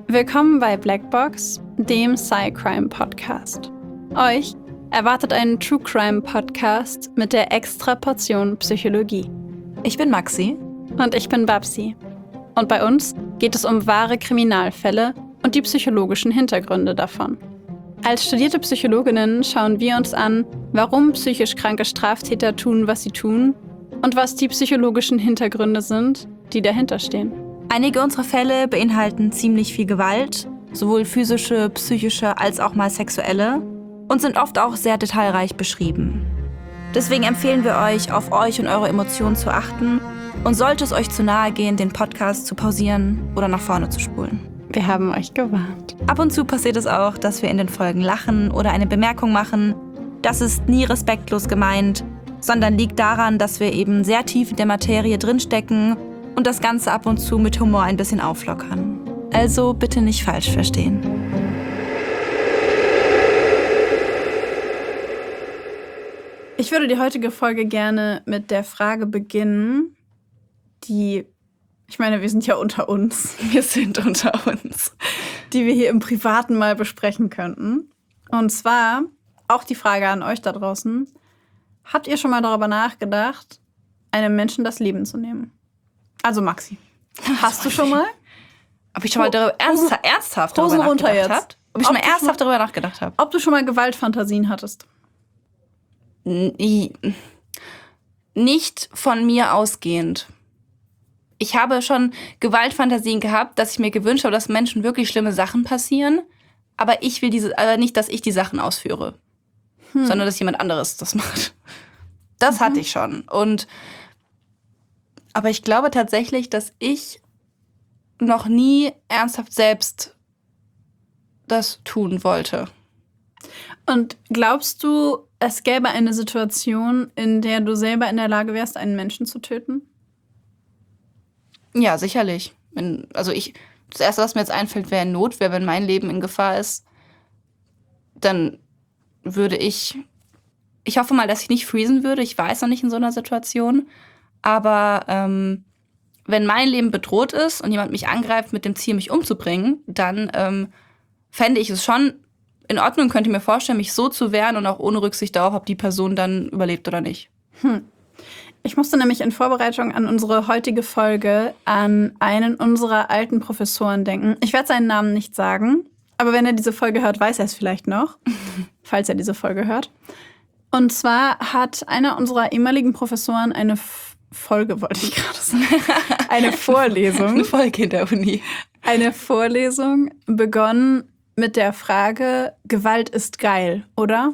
Willkommen bei Blackbox, dem Sci-Crime-Podcast. Euch erwartet ein True-Crime-Podcast mit der extra Portion Psychologie. Ich bin Maxi. Und ich bin Babsi. Und bei uns geht es um wahre Kriminalfälle und die psychologischen Hintergründe davon. Als studierte Psychologinnen schauen wir uns an, warum psychisch kranke Straftäter tun, was sie tun und was die psychologischen Hintergründe sind, die dahinter stehen. Einige unserer Fälle beinhalten ziemlich viel Gewalt, sowohl physische, psychische als auch mal sexuelle, und sind oft auch sehr detailreich beschrieben. Deswegen empfehlen wir euch, auf euch und eure Emotionen zu achten und sollte es euch zu nahe gehen, den Podcast zu pausieren oder nach vorne zu spulen. Wir haben euch gewarnt. Ab und zu passiert es auch, dass wir in den Folgen lachen oder eine Bemerkung machen. Das ist nie respektlos gemeint, sondern liegt daran, dass wir eben sehr tief in der Materie drinstecken und das Ganze ab und zu mit Humor ein bisschen auflockern. Also bitte nicht falsch verstehen. Ich würde die heutige Folge gerne mit der Frage beginnen, die, ich meine, wir sind ja unter uns. Wir sind unter uns. Die wir hier im Privaten mal besprechen könnten. Und zwar auch die Frage an euch da draußen. Habt ihr schon mal darüber nachgedacht, einem Menschen das Leben zu nehmen? Also Maxi, hast du schon mal? Ob ich schon mal ernsthaft darüber nachgedacht habe? Ob ich schon mal ernsthaft darüber nachgedacht habe? Ob du schon mal Gewaltfantasien hattest? Nicht von mir ausgehend. Ich habe schon Gewaltfantasien gehabt, dass ich mir gewünscht habe, dass Menschen wirklich schlimme Sachen passieren. Aber ich will aber nicht, dass ich die Sachen ausführe. Sondern dass jemand anderes das macht. Das hatte ich schon. Aber ich glaube tatsächlich, dass ich noch nie ernsthaft selbst das tun wollte. Und glaubst du, es gäbe eine Situation, in der du selber in der Lage wärst, einen Menschen zu töten? Ja, sicherlich. Das Erste, was mir jetzt einfällt, wäre Notwehr. Wenn mein Leben in Gefahr ist, dann würde ich hoffe mal, dass ich nicht freezen würde. Ich war jetzt noch nicht in so einer Situation. Aber wenn mein Leben bedroht ist und jemand mich angreift mit dem Ziel, mich umzubringen, dann fände ich es schon in Ordnung, könnte mir vorstellen, mich so zu wehren und auch ohne Rücksicht darauf, ob die Person dann überlebt oder nicht. Ich musste nämlich in Vorbereitung an unsere heutige Folge an einen unserer alten Professoren denken. Ich werde seinen Namen nicht sagen, aber wenn er diese Folge hört, weiß er es vielleicht noch, falls er diese Folge hört. Und zwar hat einer unserer ehemaligen Professoren eine eine Vorlesung. Eine Folge in der Uni. Eine Vorlesung begonnen mit der Frage, Gewalt ist geil, oder?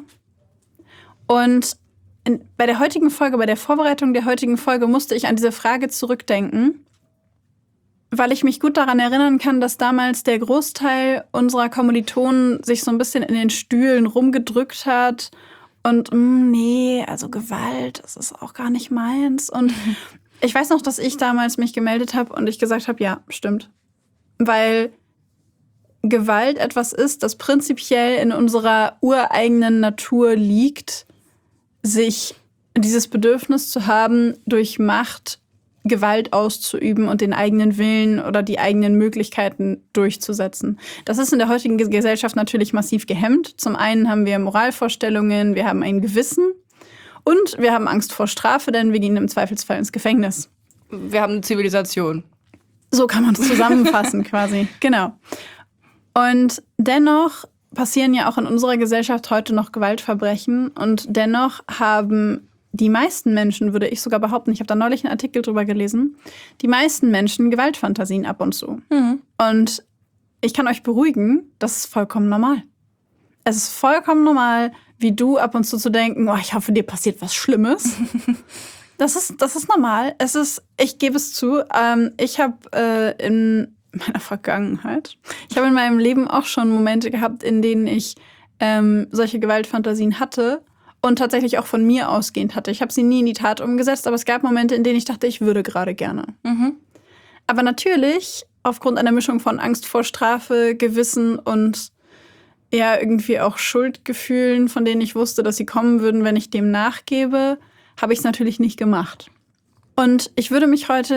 Und bei der heutigen Folge, bei der Vorbereitung der heutigen Folge musste ich an diese Frage zurückdenken, weil ich mich gut daran erinnern kann, dass damals der Großteil unserer Kommilitonen sich so ein bisschen in den Stühlen rumgedrückt hat und nee, also Gewalt, das ist auch gar nicht meins. Und ich weiß noch, dass ich damals mich gemeldet habe und ich gesagt habe, ja, stimmt. Weil Gewalt etwas ist, das prinzipiell in unserer ureigenen Natur liegt, sich dieses Bedürfnis zu haben, durch Macht Gewalt auszuüben und den eigenen Willen oder die eigenen Möglichkeiten durchzusetzen. Das ist in der heutigen Gesellschaft natürlich massiv gehemmt. Zum einen haben wir Moralvorstellungen, wir haben ein Gewissen und wir haben Angst vor Strafe, denn wir gehen im Zweifelsfall ins Gefängnis. Wir haben eine Zivilisation. So kann man es zusammenfassen quasi, genau. Und dennoch passieren ja auch in unserer Gesellschaft heute noch Gewaltverbrechen und dennoch haben die meisten Menschen, würde ich sogar behaupten, ich habe da neulich einen Artikel drüber gelesen, die meisten Menschen Gewaltfantasien ab und zu. Und ich kann euch beruhigen, das ist vollkommen normal. Es ist vollkommen normal, wie du ab und zu denken, oh, ich hoffe, dir passiert was Schlimmes. Das ist normal. Ich gebe es zu, ich habe in meiner Vergangenheit, ich habe in meinem Leben auch schon Momente gehabt, in denen ich solche Gewaltfantasien hatte und tatsächlich auch von mir ausgehend hatte. Ich habe sie nie in die Tat umgesetzt, aber es gab Momente, in denen ich dachte, ich würde gerade gerne. Aber natürlich, aufgrund einer Mischung von Angst vor Strafe, Gewissen und ja irgendwie auch Schuldgefühlen, von denen ich wusste, dass sie kommen würden, wenn ich dem nachgebe, habe ich es natürlich nicht gemacht. Und ich würde mich heute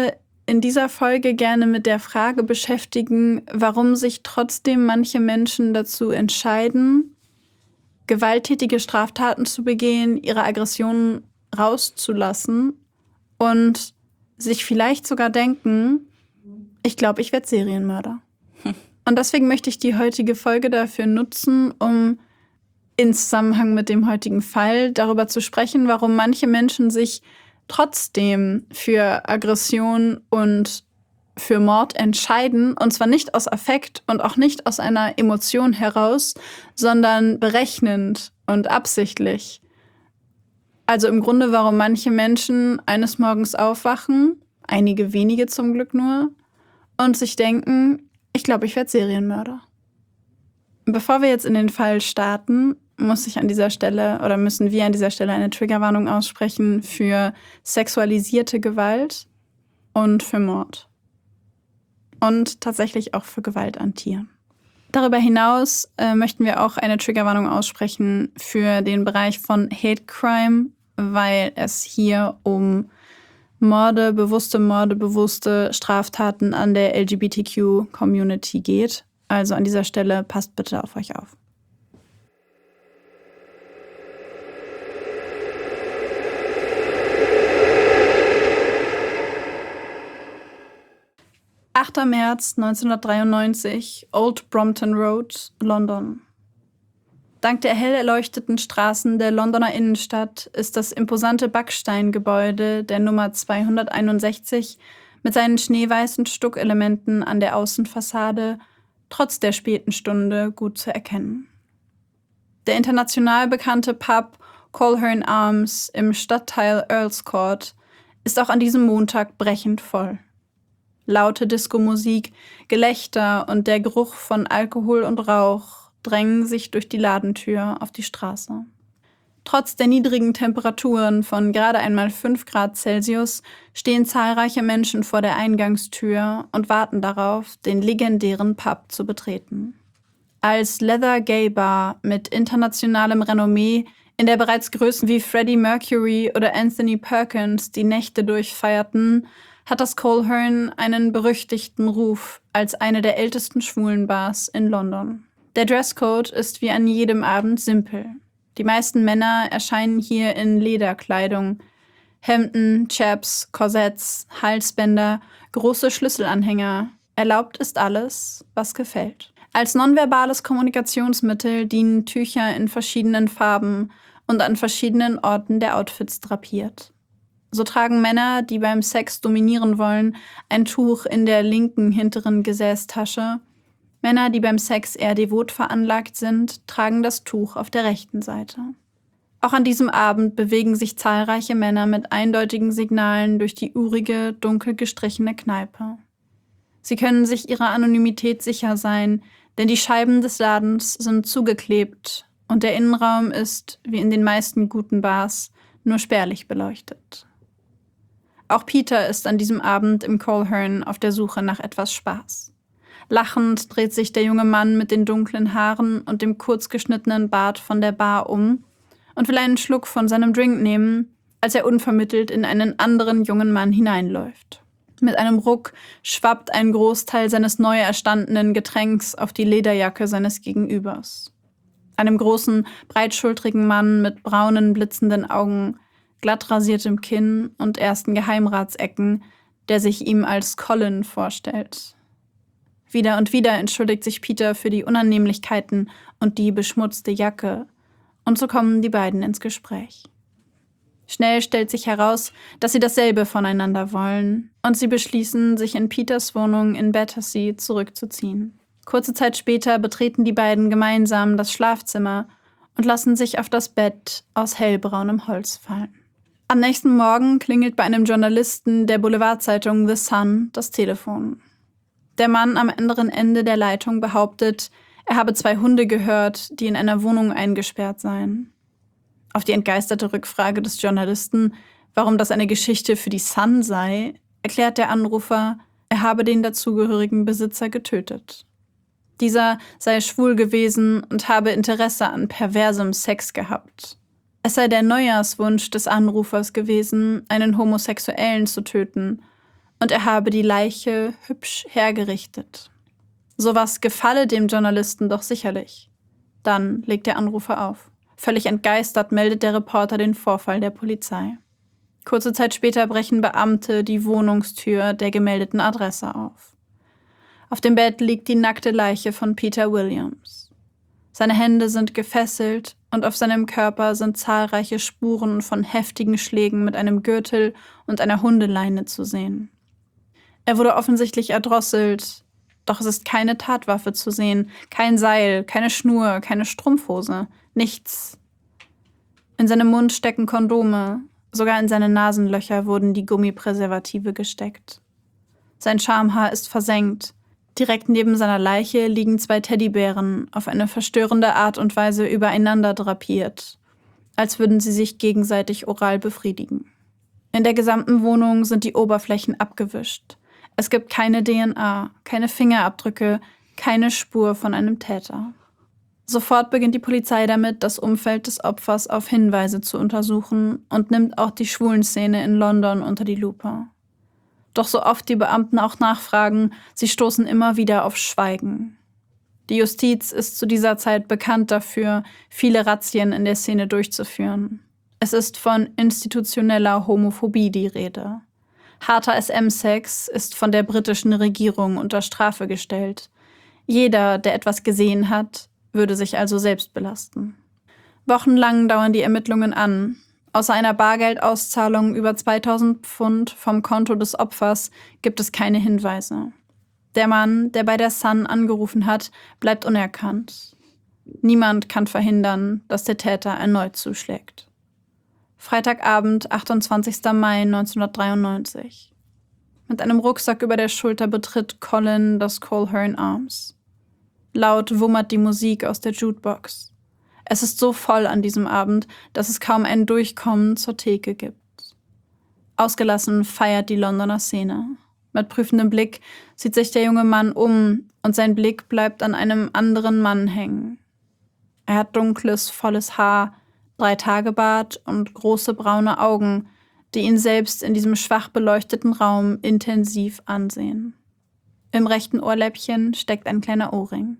in dieser Folge gerne mit der Frage beschäftigen, warum sich trotzdem manche Menschen dazu entscheiden, gewalttätige Straftaten zu begehen, ihre Aggressionen rauszulassen und sich vielleicht sogar denken, ich glaube, ich werde Serienmörder. Und deswegen möchte ich die heutige Folge dafür nutzen, um in Zusammenhang mit dem heutigen Fall darüber zu sprechen, warum manche Menschen sich trotzdem für Aggression und für Mord entscheiden. Und zwar nicht aus Affekt und auch nicht aus einer Emotion heraus, sondern berechnend und absichtlich. Also im Grunde, warum manche Menschen eines Morgens aufwachen, einige wenige zum Glück nur, und sich denken, ich glaube, ich werde Serienmörder. Bevor wir jetzt in den Fall starten, müssen wir an dieser Stelle eine Triggerwarnung aussprechen für sexualisierte Gewalt und für Mord. Und tatsächlich auch für Gewalt an Tieren. Darüber hinaus möchten wir auch eine Triggerwarnung aussprechen für den Bereich von Hate Crime, weil es hier um Morde, bewusste Straftaten an der LGBTQ-Community geht. Also an dieser Stelle passt bitte auf euch auf. »8. März 1993, Old Brompton Road, London. Dank der hell erleuchteten Straßen der Londoner Innenstadt ist das imposante Backsteingebäude der Nummer 261 mit seinen schneeweißen Stuckelementen an der Außenfassade trotz der späten Stunde gut zu erkennen. Der international bekannte Pub Colquhoun Arms im Stadtteil Earls Court ist auch an diesem Montag brechend voll. Laute Diskomusik, Gelächter und der Geruch von Alkohol und Rauch drängen sich durch die Ladentür auf die Straße. Trotz der niedrigen Temperaturen von gerade einmal 5 Grad Celsius stehen zahlreiche Menschen vor der Eingangstür und warten darauf, den legendären Pub zu betreten. Als Leather Gay Bar mit internationalem Renommee, in der bereits Größen wie Freddie Mercury oder Anthony Perkins die Nächte durchfeierten, hat das Colquhoun einen berüchtigten Ruf als eine der ältesten Schwulenbars in London. Der Dresscode ist wie an jedem Abend simpel. Die meisten Männer erscheinen hier in Lederkleidung. Hemden, Chaps, Korsetts, Halsbänder, große Schlüsselanhänger. Erlaubt ist alles, was gefällt. Als nonverbales Kommunikationsmittel dienen Tücher in verschiedenen Farben und an verschiedenen Orten der Outfits drapiert. So tragen Männer, die beim Sex dominieren wollen, ein Tuch in der linken hinteren Gesäßtasche. Männer, die beim Sex eher devot veranlagt sind, tragen das Tuch auf der rechten Seite. Auch an diesem Abend bewegen sich zahlreiche Männer mit eindeutigen Signalen durch die urige, dunkel gestrichene Kneipe. Sie können sich ihrer Anonymität sicher sein, denn die Scheiben des Ladens sind zugeklebt und der Innenraum ist, wie in den meisten guten Bars, nur spärlich beleuchtet. Auch Peter ist an diesem Abend im Colquhoun auf der Suche nach etwas Spaß. Lachend dreht sich der junge Mann mit den dunklen Haaren und dem kurz geschnittenen Bart von der Bar um und will einen Schluck von seinem Drink nehmen, als er unvermittelt in einen anderen jungen Mann hineinläuft. Mit einem Ruck schwappt ein Großteil seines neu erstandenen Getränks auf die Lederjacke seines Gegenübers. Einem großen, breitschultrigen Mann mit braunen, blitzenden Augen, glatt rasiertem Kinn und ersten Geheimratsecken, der sich ihm als Colin vorstellt. Wieder und wieder entschuldigt sich Peter für die Unannehmlichkeiten und die beschmutzte Jacke, und so kommen die beiden ins Gespräch. Schnell stellt sich heraus, dass sie dasselbe voneinander wollen, und sie beschließen, sich in Peters Wohnung in Battersea zurückzuziehen. Kurze Zeit später betreten die beiden gemeinsam das Schlafzimmer und lassen sich auf das Bett aus hellbraunem Holz fallen. Am nächsten Morgen klingelt bei einem Journalisten der Boulevardzeitung The Sun das Telefon. Der Mann am anderen Ende der Leitung behauptet, er habe 2 Hunde gehört, die in einer Wohnung eingesperrt seien. Auf die entgeisterte Rückfrage des Journalisten, warum das eine Geschichte für die Sun sei, erklärt der Anrufer, er habe den dazugehörigen Besitzer getötet. Dieser sei schwul gewesen und habe Interesse an perversem Sex gehabt. Es sei der Neujahrswunsch des Anrufers gewesen, einen Homosexuellen zu töten, und er habe die Leiche hübsch hergerichtet. Sowas gefalle dem Journalisten doch sicherlich. Dann legt der Anrufer auf. Völlig entgeistert meldet der Reporter den Vorfall der Polizei. Kurze Zeit später brechen Beamte die Wohnungstür der gemeldeten Adresse auf. Auf dem Bett liegt die nackte Leiche von Peter Williams. Seine Hände sind gefesselt und auf seinem Körper sind zahlreiche Spuren von heftigen Schlägen mit einem Gürtel und einer Hundeleine zu sehen. Er wurde offensichtlich erdrosselt, doch es ist keine Tatwaffe zu sehen, kein Seil, keine Schnur, keine Strumpfhose, nichts. In seinem Mund stecken Kondome, sogar in seine Nasenlöcher wurden die Gummipräservative gesteckt. Sein Schamhaar ist versenkt. Direkt neben seiner Leiche liegen 2 Teddybären auf eine verstörende Art und Weise übereinander drapiert, als würden sie sich gegenseitig oral befriedigen. In der gesamten Wohnung sind die Oberflächen abgewischt. Es gibt keine DNA, keine Fingerabdrücke, keine Spur von einem Täter. Sofort beginnt die Polizei damit, das Umfeld des Opfers auf Hinweise zu untersuchen und nimmt auch die Schwulenszene in London unter die Lupe. Doch so oft die Beamten auch nachfragen, sie stoßen immer wieder auf Schweigen. Die Justiz ist zu dieser Zeit bekannt dafür, viele Razzien in der Szene durchzuführen. Es ist von institutioneller Homophobie die Rede. Harter SM-Sex ist von der britischen Regierung unter Strafe gestellt. Jeder, der etwas gesehen hat, würde sich also selbst belasten. Wochenlang dauern die Ermittlungen an. Außer einer Bargeldauszahlung über 2000 Pfund vom Konto des Opfers gibt es keine Hinweise. Der Mann, der bei der Sun angerufen hat, bleibt unerkannt. Niemand kann verhindern, dass der Täter erneut zuschlägt. Freitagabend, 28. Mai 1993. Mit einem Rucksack über der Schulter betritt Colin das Colquhoun Arms. Laut wummert die Musik aus der Jukebox. Es ist so voll an diesem Abend, dass es kaum ein Durchkommen zur Theke gibt. Ausgelassen feiert die Londoner Szene. Mit prüfendem Blick sieht sich der junge Mann um und sein Blick bleibt an einem anderen Mann hängen. Er hat dunkles, volles Haar, 3-Tage-Bart und große braune Augen, die ihn selbst in diesem schwach beleuchteten Raum intensiv ansehen. Im rechten Ohrläppchen steckt ein kleiner Ohrring.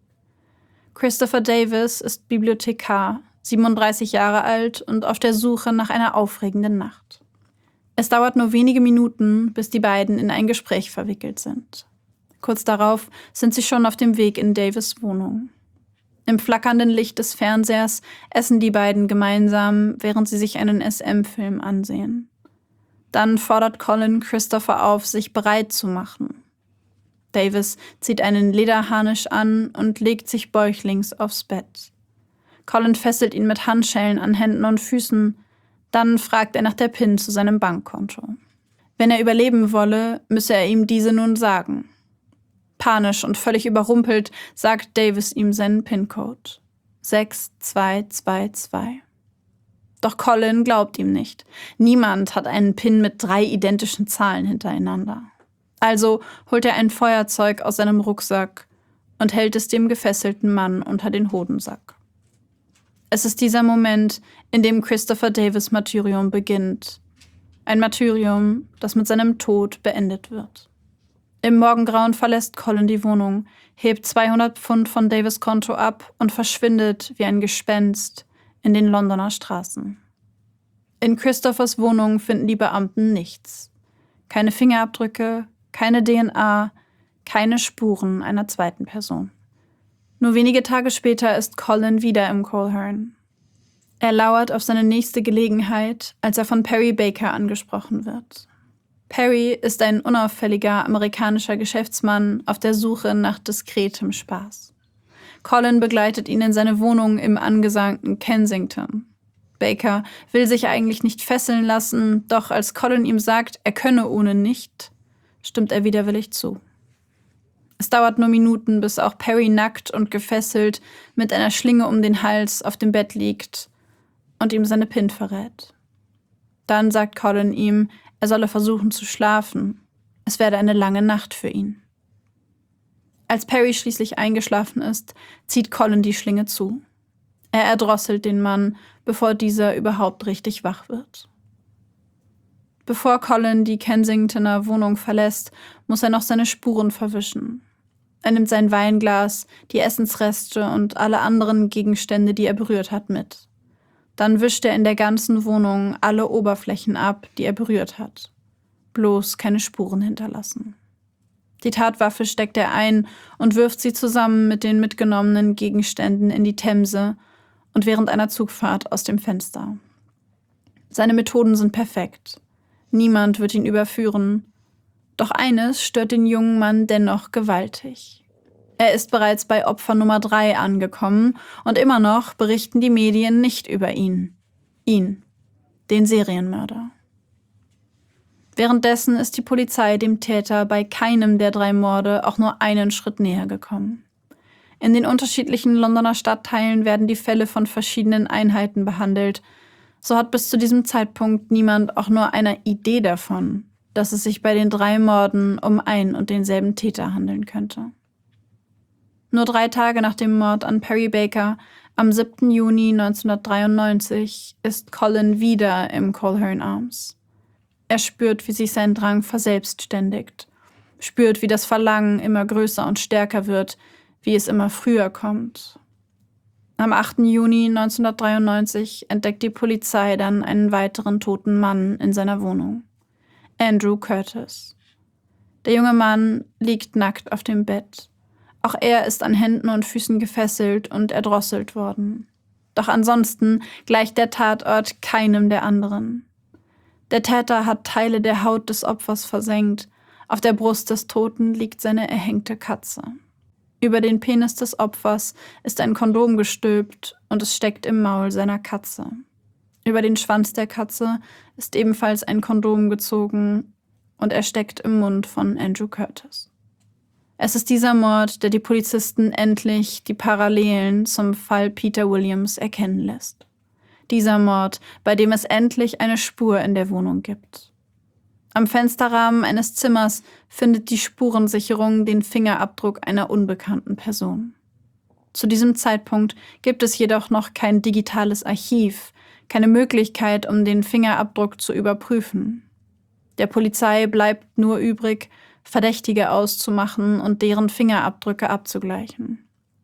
Christopher Davis ist Bibliothekar, 37 Jahre alt und auf der Suche nach einer aufregenden Nacht. Es dauert nur wenige Minuten, bis die beiden in ein Gespräch verwickelt sind. Kurz darauf sind sie schon auf dem Weg in Davis' Wohnung. Im flackernden Licht des Fernsehers essen die beiden gemeinsam, während sie sich einen SM-Film ansehen. Dann fordert Colin Christopher auf, sich bereit zu machen. Davis zieht einen Lederharnisch an und legt sich bäuchlings aufs Bett. Colin fesselt ihn mit Handschellen an Händen und Füßen. Dann fragt er nach der PIN zu seinem Bankkonto. Wenn er überleben wolle, müsse er ihm diese nun sagen. Panisch und völlig überrumpelt sagt Davis ihm seinen PIN-Code. 6222. Doch Colin glaubt ihm nicht. Niemand hat einen PIN mit 3 identischen Zahlen hintereinander. Also holt er ein Feuerzeug aus seinem Rucksack und hält es dem gefesselten Mann unter den Hodensack. Es ist dieser Moment, in dem Christopher Davis' Martyrium beginnt. Ein Martyrium, das mit seinem Tod beendet wird. Im Morgengrauen verlässt Colin die Wohnung, hebt 200 Pfund von Davis' Konto ab und verschwindet wie ein Gespenst in den Londoner Straßen. In Christophers Wohnung finden die Beamten nichts. Keine Fingerabdrücke, keine DNA, keine Spuren einer zweiten Person. Nur wenige Tage später ist Colin wieder im Colquhoun. Er lauert auf seine nächste Gelegenheit, als er von Perry Baker angesprochen wird. Perry ist ein unauffälliger amerikanischer Geschäftsmann auf der Suche nach diskretem Spaß. Colin begleitet ihn in seine Wohnung im angesagten Kensington. Baker will sich eigentlich nicht fesseln lassen, doch als Colin ihm sagt, er könne ohne nicht, stimmt er widerwillig zu. Es dauert nur Minuten, bis auch Perry nackt und gefesselt mit einer Schlinge um den Hals auf dem Bett liegt und ihm seine PIN verrät. Dann sagt Colin ihm, er solle versuchen zu schlafen. Es werde eine lange Nacht für ihn. Als Perry schließlich eingeschlafen ist, zieht Colin die Schlinge zu. Er erdrosselt den Mann, bevor dieser überhaupt richtig wach wird. Bevor Colin die Kensingtoner Wohnung verlässt, muss er noch seine Spuren verwischen. Er nimmt sein Weinglas, die Essensreste und alle anderen Gegenstände, die er berührt hat, mit. Dann wischt er in der ganzen Wohnung alle Oberflächen ab, die er berührt hat. Bloß keine Spuren hinterlassen. Die Tatwaffe steckt er ein und wirft sie zusammen mit den mitgenommenen Gegenständen in die Themse und während einer Zugfahrt aus dem Fenster. Seine Methoden sind perfekt. Niemand wird ihn überführen. Doch eines stört den jungen Mann dennoch gewaltig. Er ist bereits bei Opfer Nummer 3 angekommen und immer noch berichten die Medien nicht über ihn. Ihn, den Serienmörder. Währenddessen ist die Polizei dem Täter bei keinem der 3 Morde auch nur einen Schritt näher gekommen. In den unterschiedlichen Londoner Stadtteilen werden die Fälle von verschiedenen Einheiten behandelt. So hat bis zu diesem Zeitpunkt niemand auch nur eine Idee davon, dass es sich bei den 3 Morden um ein und denselben Täter handeln könnte. Nur 3 Tage nach dem Mord an Perry Baker, am 7. Juni 1993, ist Colin wieder im Colquhoun Arms. Er spürt, wie sich sein Drang verselbstständigt, spürt, wie das Verlangen immer größer und stärker wird, wie es immer früher kommt. Am 8. Juni 1993 entdeckt die Polizei dann einen weiteren toten Mann in seiner Wohnung. Andrew Curtis. Der junge Mann liegt nackt auf dem Bett. Auch er ist an Händen und Füßen gefesselt und erdrosselt worden. Doch ansonsten gleicht der Tatort keinem der anderen. Der Täter hat Teile der Haut des Opfers versengt. Auf der Brust des Toten liegt seine erhängte Katze. Über den Penis des Opfers ist ein Kondom gestülpt und es steckt im Maul seiner Katze. Über den Schwanz der Katze ist ebenfalls ein Kondom gezogen und er steckt im Mund von Andrew Curtis. Es ist dieser Mord, der die Polizisten endlich die Parallelen zum Fall Peter Williams erkennen lässt. Dieser Mord, bei dem es endlich eine Spur in der Wohnung gibt. Am Fensterrahmen eines Zimmers findet die Spurensicherung den Fingerabdruck einer unbekannten Person. Zu diesem Zeitpunkt gibt es jedoch noch kein digitales Archiv, keine Möglichkeit, um den Fingerabdruck zu überprüfen. Der Polizei bleibt nur übrig, Verdächtige auszumachen und deren Fingerabdrücke abzugleichen.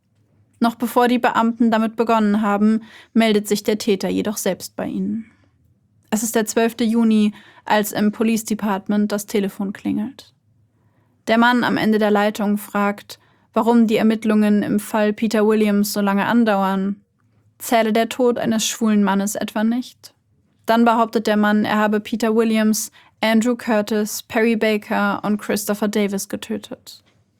Noch bevor die Beamten damit begonnen haben, meldet sich der Täter jedoch selbst bei ihnen. Es ist der 12. Juni, als im Police Department das Telefon klingelt. Der Mann am Ende der Leitung fragt, warum die Ermittlungen im Fall Peter Williams so lange andauern. Zähle der Tod eines schwulen Mannes etwa nicht? Dann behauptet der Mann, er habe Peter Williams, Andrew Curtis, Perry Baker und Christopher Davis getötet.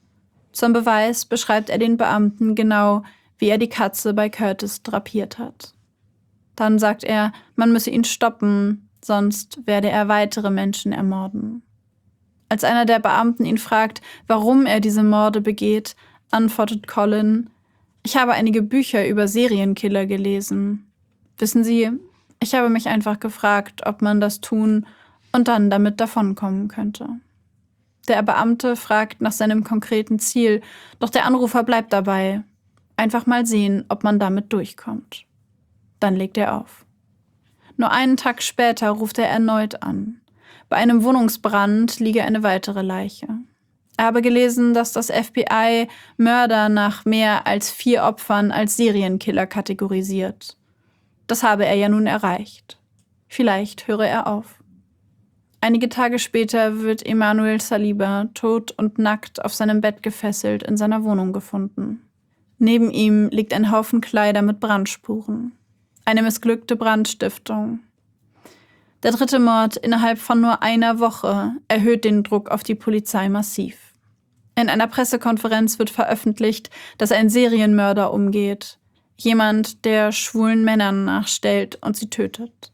Zum Beweis beschreibt er den Beamten genau, wie er die Katze bei Curtis drapiert hat. Dann sagt er, man müsse ihn stoppen, sonst werde er weitere Menschen ermorden. Als einer der Beamten ihn fragt, warum er diese Morde begeht, antwortet Colin, ich habe einige Bücher über Serienkiller gelesen. Wissen Sie, ich habe mich einfach gefragt, ob man das tun und dann damit davonkommen könnte. Der Beamte fragt nach seinem konkreten Ziel, doch der Anrufer bleibt dabei. Einfach mal sehen, ob man damit durchkommt. Dann legt er auf. Nur einen Tag später ruft er erneut an. Bei einem Wohnungsbrand liege eine weitere Leiche. Er habe gelesen, dass das FBI Mörder nach mehr als 4 Opfern als Serienkiller kategorisiert. Das habe er ja nun erreicht. Vielleicht höre er auf. Einige Tage später wird Emmanuel Saliba tot und nackt auf seinem Bett gefesselt in seiner Wohnung gefunden. Neben ihm liegt ein Haufen Kleider mit Brandspuren. Eine missglückte Brandstiftung. Der 3. Mord innerhalb von nur einer Woche erhöht den Druck auf die Polizei massiv. In einer Pressekonferenz wird veröffentlicht, dass ein Serienmörder umgeht. Jemand, der schwulen Männern nachstellt und sie tötet.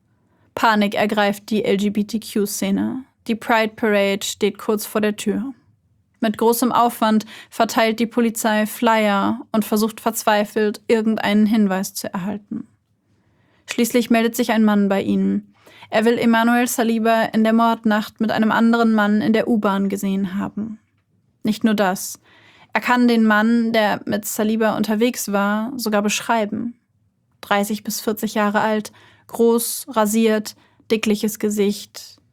Panik ergreift die LGBTQ-Szene. Die Pride Parade steht kurz vor der Tür. Mit großem Aufwand verteilt die Polizei Flyer und versucht verzweifelt, irgendeinen Hinweis zu erhalten. Schließlich meldet sich ein Mann bei ihnen. Er will Emmanuel Saliba in der Mordnacht mit einem anderen Mann in der U-Bahn gesehen haben. Nicht nur das. Er kann den Mann, der mit Saliba unterwegs war, sogar beschreiben. 30 bis 40 Jahre alt, groß, rasiert, dickliches Gesicht.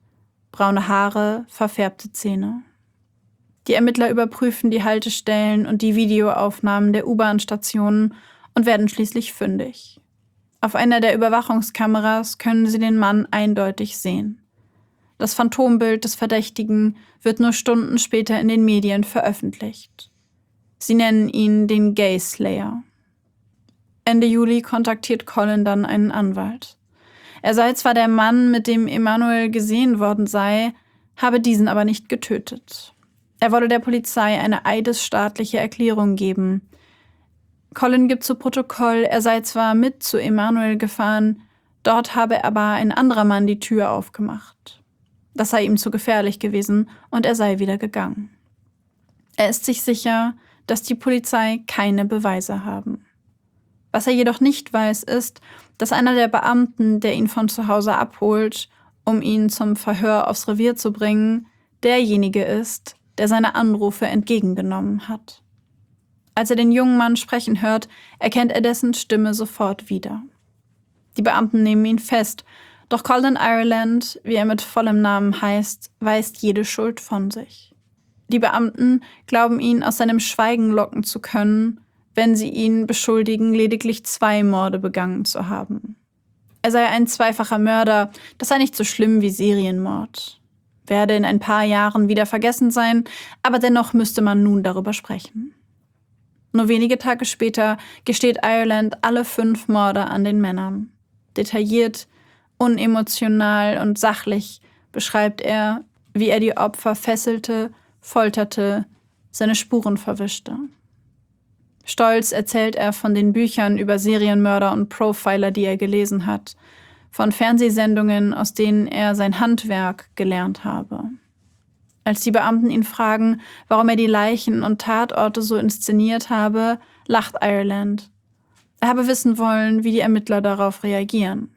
braune Haare, verfärbte Zähne. Die Ermittler überprüfen die Haltestellen und die Videoaufnahmen der U-Bahn-Stationen und werden schließlich fündig. Auf einer der Überwachungskameras können sie den Mann eindeutig sehen. Das Phantombild des Verdächtigen wird nur Stunden später in den Medien veröffentlicht. Sie nennen ihn den Gay Slayer. Ende Juli kontaktiert Colin dann einen Anwalt. Er sei zwar der Mann, mit dem Emanuel gesehen worden sei, habe diesen aber nicht getötet. Er wolle der Polizei eine eidesstaatliche Erklärung geben. Colin gibt zu Protokoll, er sei zwar mit zu Emanuel gefahren, dort habe aber ein anderer Mann die Tür aufgemacht. Das sei ihm zu gefährlich gewesen und er sei wieder gegangen. Er ist sich sicher, dass die Polizei keine Beweise haben. Was er jedoch nicht weiß, ist, dass einer der Beamten, der ihn von zu Hause abholt, um ihn zum Verhör aufs Revier zu bringen, derjenige ist, der seine Anrufe entgegengenommen hat. Als er den jungen Mann sprechen hört, erkennt er dessen Stimme sofort wieder. Die Beamten nehmen ihn fest, doch Colin Ireland, wie er mit vollem Namen heißt, weist jede Schuld von sich. Die Beamten glauben ihn aus seinem Schweigen locken zu können, wenn sie ihn beschuldigen, lediglich 2 Morde begangen zu haben. Er sei ein zweifacher Mörder, das sei nicht so schlimm wie Serienmord. Werde in ein paar Jahren wieder vergessen sein, aber dennoch müsste man nun darüber sprechen. Nur wenige Tage später gesteht Ireland alle 5 Morde an den Männern. Detailliert, unemotional und sachlich beschreibt er, wie er die Opfer fesselte, folterte, seine Spuren verwischte. Stolz erzählt er von den Büchern über Serienmörder und Profiler, die er gelesen hat, von Fernsehsendungen, aus denen er sein Handwerk gelernt habe. Als die Beamten ihn fragen, warum er die Leichen und Tatorte so inszeniert habe, lacht Ireland. Er habe wissen wollen, wie die Ermittler darauf reagieren.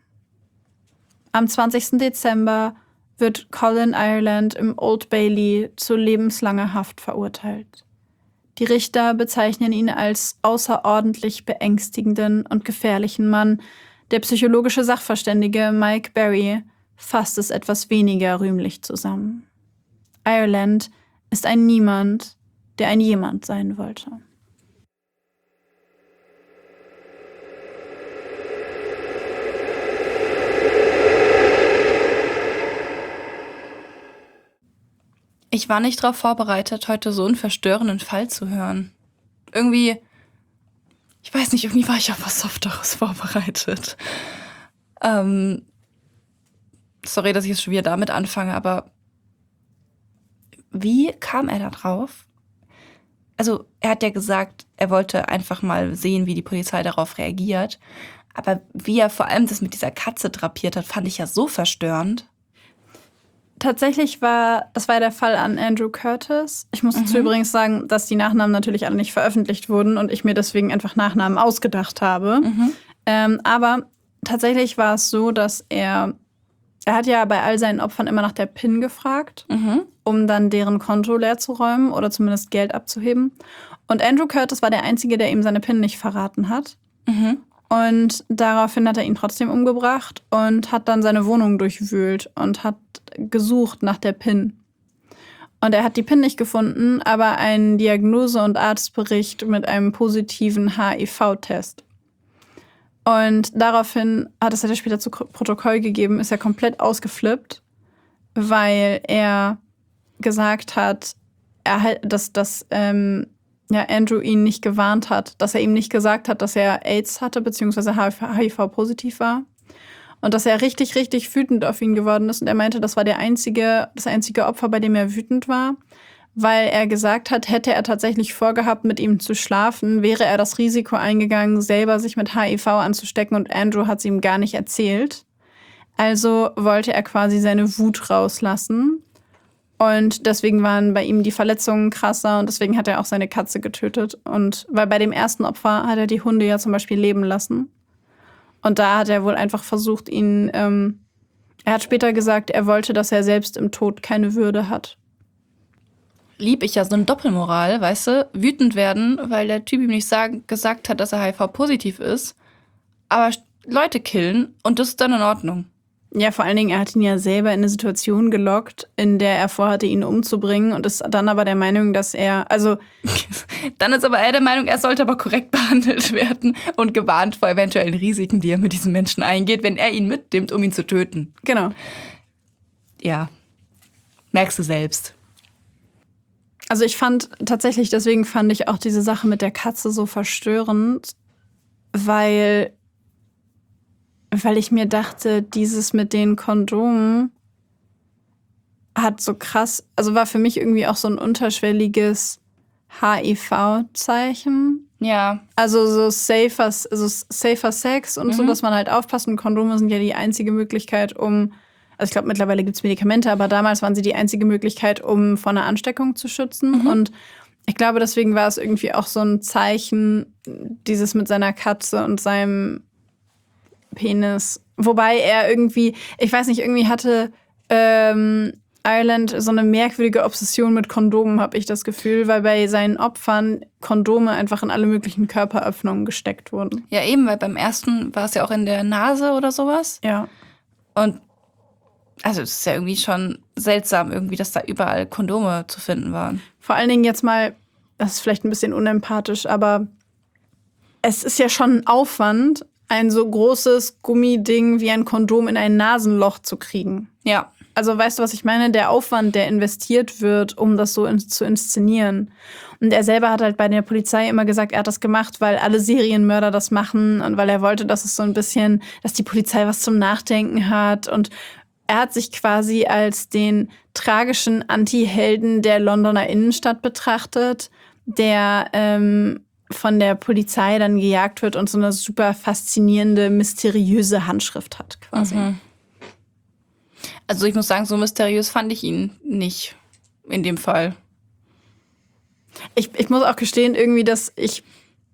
Am 20. Dezember wird Colin Ireland im Old Bailey zu lebenslanger Haft verurteilt. Die Richter bezeichnen ihn als außerordentlich beängstigenden und gefährlichen Mann. Der psychologische Sachverständige Mike Berry fasst es etwas weniger rühmlich zusammen. Ireland ist ein Niemand, der ein Jemand sein wollte. Ich war nicht darauf vorbereitet, heute so einen verstörenden Fall zu hören. Irgendwie, ich weiß nicht, irgendwie war ich auf was Softeres vorbereitet. Sorry, dass ich jetzt schon wieder damit anfange, aber wie kam er da drauf? Also, er hat ja gesagt, er wollte einfach mal sehen, wie die Polizei darauf reagiert. Aber wie er vor allem das mit dieser Katze drapiert hat, fand ich ja so verstörend. Tatsächlich war der Fall an Andrew Curtis. Ich muss dazu übrigens sagen, dass die Nachnamen natürlich alle nicht veröffentlicht wurden und ich mir deswegen einfach Nachnamen ausgedacht habe. Aber tatsächlich war es so, dass er hat ja bei all seinen Opfern immer nach der PIN gefragt, um dann deren Konto leer zu räumen oder zumindest Geld abzuheben. Und Andrew Curtis war der Einzige, der ihm seine PIN nicht verraten hat. Und daraufhin hat er ihn trotzdem umgebracht und hat dann seine Wohnung durchwühlt und hat gesucht nach der PIN. Und er hat die PIN nicht gefunden, aber einen Diagnose- und Arztbericht mit einem positiven HIV-Test. Und daraufhin hat er später zu Protokoll gegeben, ist er komplett ausgeflippt, weil er gesagt hat, dass Andrew ihn nicht gewarnt hat, dass er ihm nicht gesagt hat, dass er AIDS hatte, beziehungsweise HIV-positiv war. Und dass er richtig, richtig wütend auf ihn geworden ist. Und er meinte, das war das einzige Opfer, bei dem er wütend war, weil er gesagt hat, hätte er tatsächlich vorgehabt, mit ihm zu schlafen, wäre er das Risiko eingegangen, selber sich mit HIV anzustecken und Andrew hat es ihm gar nicht erzählt. Also wollte er quasi seine Wut rauslassen. Und deswegen waren bei ihm die Verletzungen krasser und deswegen hat er auch seine Katze getötet. Und weil bei dem ersten Opfer hat er die Hunde ja zum Beispiel leben lassen. Und da hat er wohl einfach versucht, er hat später gesagt, er wollte, dass er selbst im Tod keine Würde hat. Lieb ich ja so eine Doppelmoral, weißt du? Wütend werden, weil der Typ ihm nicht gesagt hat, dass er HIV-positiv ist. Aber Leute killen und das ist dann in Ordnung. Ja, vor allen Dingen, er hat ihn ja selber in eine Situation gelockt, in der er vorhatte, ihn umzubringen und ist dann aber der Meinung, dass er, also Dann ist aber er der Meinung, er sollte aber korrekt behandelt werden und gewarnt vor eventuellen Risiken, die er mit diesen Menschen eingeht, wenn er ihn mitnimmt, um ihn zu töten. genau. Ja, merkst du selbst. Also deswegen fand ich auch diese Sache mit der Katze so verstörend, weil ich mir dachte, dieses mit den Kondomen hat so krass, also war für mich irgendwie auch so ein unterschwelliges HIV-Zeichen. Ja. Also so safer Sex und so, dass man halt aufpasst. Und Kondome sind ja die einzige Möglichkeit, also ich glaube, mittlerweile gibt es Medikamente, aber damals waren sie die einzige Möglichkeit, um vor einer Ansteckung zu schützen. Und ich glaube, deswegen war es irgendwie auch so ein Zeichen, dieses mit seiner Katze und seinem Penis. Wobei er irgendwie, ich weiß nicht, irgendwie hatte Ireland so eine merkwürdige Obsession mit Kondomen, habe ich das Gefühl, weil bei seinen Opfern Kondome einfach in alle möglichen Körperöffnungen gesteckt wurden. Ja, eben, weil beim ersten war es ja auch in der Nase oder sowas. Ja. Und also es ist ja irgendwie schon seltsam, irgendwie, dass da überall Kondome zu finden waren. Vor allen Dingen jetzt mal, das ist vielleicht ein bisschen unempathisch, aber es ist ja schon ein Aufwand, ein so großes Gummiding wie ein Kondom in ein Nasenloch zu kriegen. Ja. Also weißt du, was ich meine? Der Aufwand, der investiert wird, um das so zu inszenieren. Und er selber hat halt bei der Polizei immer gesagt, er hat das gemacht, weil alle Serienmörder das machen und weil er wollte, dass es so ein bisschen, dass die Polizei was zum Nachdenken hat. Und er hat sich quasi als den tragischen Anti-Helden der Londoner Innenstadt betrachtet, der von der Polizei dann gejagt wird und so eine super faszinierende, mysteriöse Handschrift hat quasi. Also ich muss sagen, so mysteriös fand ich ihn nicht in dem Fall. Ich muss auch gestehen, irgendwie, dass ich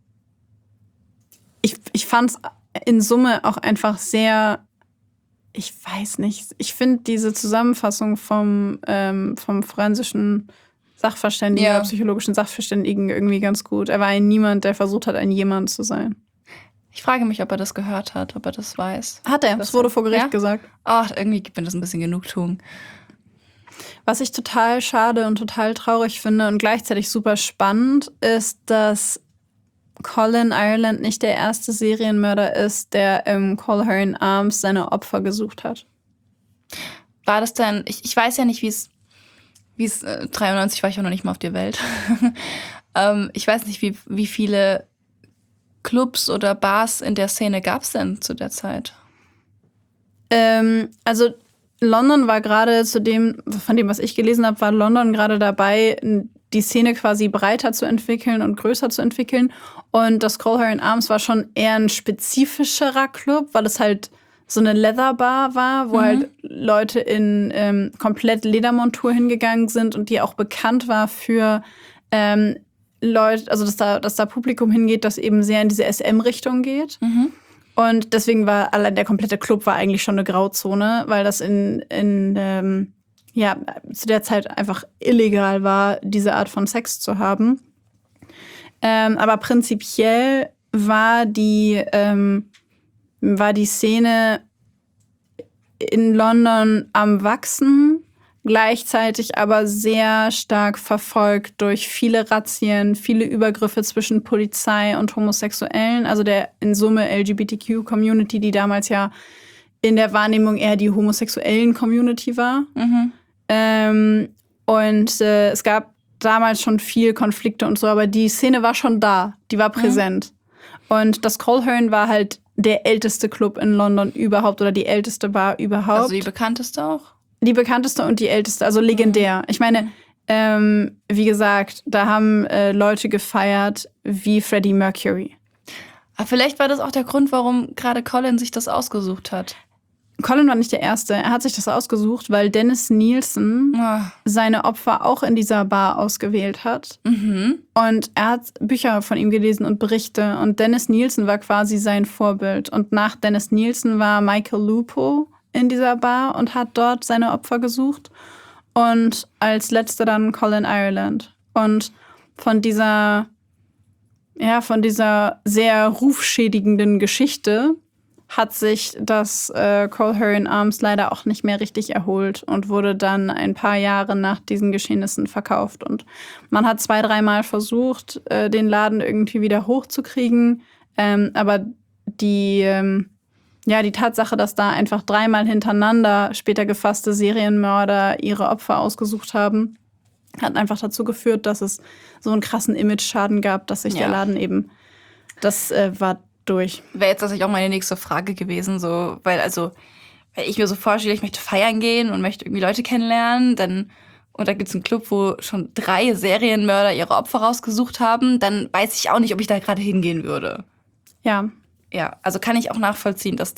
fand es in Summe auch einfach sehr, ich weiß nicht, ich finde diese Zusammenfassung vom forensischen Sachverständigen oder psychologischen Sachverständigen irgendwie ganz gut. Er war niemand, der versucht hat, ein Jemand zu sein. Ich frage mich, ob er das gehört hat, ob er das weiß. Hat er, das wurde vor Gericht gesagt. Ach, irgendwie gibt mir das ein bisschen Genugtuung. Was ich total schade und total traurig finde und gleichzeitig super spannend, ist, dass Colin Ireland nicht der erste Serienmörder ist, der im Call Her in Arms seine Opfer gesucht hat. War das denn, ich weiß ja nicht, wie es 93 war ich auch noch nicht mal auf der Welt. Ich weiß nicht, wie viele Clubs oder Bars in der Szene gab es denn zu der Zeit? Also London war gerade von dem, was ich gelesen habe, war London gerade dabei, die Szene quasi breiter zu entwickeln und größer zu entwickeln. Und das Call Her in Arms war schon eher ein spezifischerer Club, weil es halt so eine Leatherbar war, wo halt Leute in komplett Ledermontur hingegangen sind und die auch bekannt war für Leute, also dass da Publikum hingeht, das eben sehr in diese SM-Richtung geht. Und deswegen war allein der komplette Club war eigentlich schon eine Grauzone, weil das zu der Zeit einfach illegal war, diese Art von Sex zu haben. Aber prinzipiell war die Szene in London am Wachsen, gleichzeitig aber sehr stark verfolgt durch viele Razzien, viele Übergriffe zwischen Polizei und Homosexuellen, also der in Summe LGBTQ-Community, die damals ja in der Wahrnehmung eher die homosexuellen Community war. Es gab damals schon viel Konflikte und so, aber die Szene war schon da, die war präsent. Und das Coleherne war halt der älteste Club in London überhaupt oder die älteste Bar überhaupt. Also die bekannteste auch? Die bekannteste und die älteste, also legendär. Ich meine, wie gesagt, da haben Leute gefeiert wie Freddie Mercury. Aber vielleicht war das auch der Grund, warum gerade Colin sich das ausgesucht hat. Colin war nicht der Erste. Er hat sich das ausgesucht, weil Dennis Nielsen seine Opfer auch in dieser Bar ausgewählt hat. Und er hat Bücher von ihm gelesen und Berichte. Und Dennis Nielsen war quasi sein Vorbild. Und nach Dennis Nielsen war Michael Lupo in dieser Bar und hat dort seine Opfer gesucht. Und als letzter dann Colin Ireland. Und von dieser sehr rufschädigenden Geschichte hat sich das Cole Hrun Arms leider auch nicht mehr richtig erholt und wurde dann ein paar Jahre nach diesen Geschehnissen verkauft. Und man hat 2-3 Mal versucht, den Laden irgendwie wieder hochzukriegen. Aber die Tatsache, dass da einfach 3-mal hintereinander später gefasste Serienmörder ihre Opfer ausgesucht haben, hat einfach dazu geführt, dass es so einen krassen Image-Schaden gab, dass sich der Laden eben, das war durch. Wäre jetzt tatsächlich auch meine nächste Frage gewesen, so, weil ich mir so vorstelle, ich möchte feiern gehen und möchte irgendwie Leute kennenlernen, und da gibt es einen Club, wo schon 3 Serienmörder ihre Opfer rausgesucht haben, dann weiß ich auch nicht, ob ich da gerade hingehen würde. Ja. Ja, also kann ich auch nachvollziehen, dass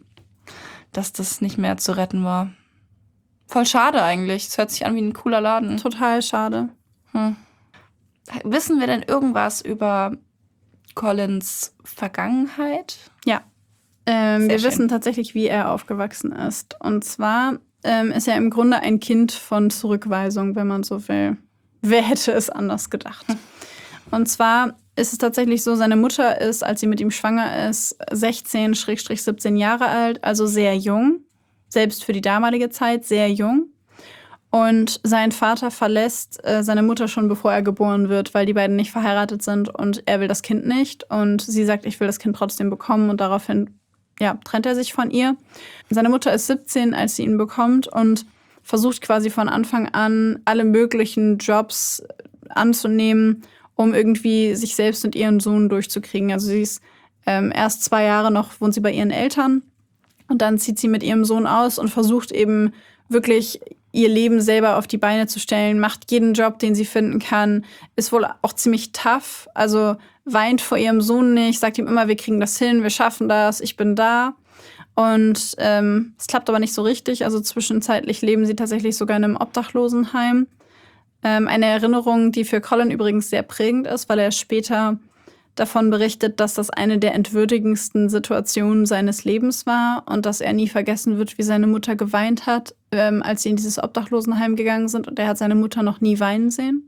das nicht mehr zu retten war. Voll schade eigentlich. Es hört sich an wie ein cooler Laden. Total schade. Wissen wir denn irgendwas über Collins Vergangenheit? Ja. Wir schön. wissen tatsächlich, wie er aufgewachsen ist. Und zwar ist er im Grunde ein Kind von Zurückweisung, wenn man so will. Wer hätte es anders gedacht? Und zwar ist es tatsächlich so, seine Mutter ist, als sie mit ihm schwanger ist, 16-17 Jahre alt, also sehr jung. Selbst für die damalige Zeit sehr jung. Und sein Vater verlässt seine Mutter schon, bevor er geboren wird, weil die beiden nicht verheiratet sind und er will das Kind nicht. Und sie sagt, ich will das Kind trotzdem bekommen, und daraufhin trennt er sich von ihr. Seine Mutter ist 17, als sie ihn bekommt, und versucht quasi von Anfang an, alle möglichen Jobs anzunehmen, um irgendwie sich selbst und ihren Sohn durchzukriegen. Also sie ist erst 2 Jahre noch, wohnt sie bei ihren Eltern, und dann zieht sie mit ihrem Sohn aus und versucht eben wirklich ihr Leben selber auf die Beine zu stellen, macht jeden Job, den sie finden kann, ist wohl auch ziemlich tough, also weint vor ihrem Sohn nicht, sagt ihm immer, wir kriegen das hin, wir schaffen das, ich bin da. Und es klappt aber nicht so richtig, also zwischenzeitlich leben sie tatsächlich sogar in einem Obdachlosenheim. Eine Erinnerung, die für Colin übrigens sehr prägend ist, weil er später davon berichtet, dass das eine der entwürdigendsten Situationen seines Lebens war und dass er nie vergessen wird, wie seine Mutter geweint hat, als sie in dieses Obdachlosenheim gegangen sind. Und er hat seine Mutter noch nie weinen sehen.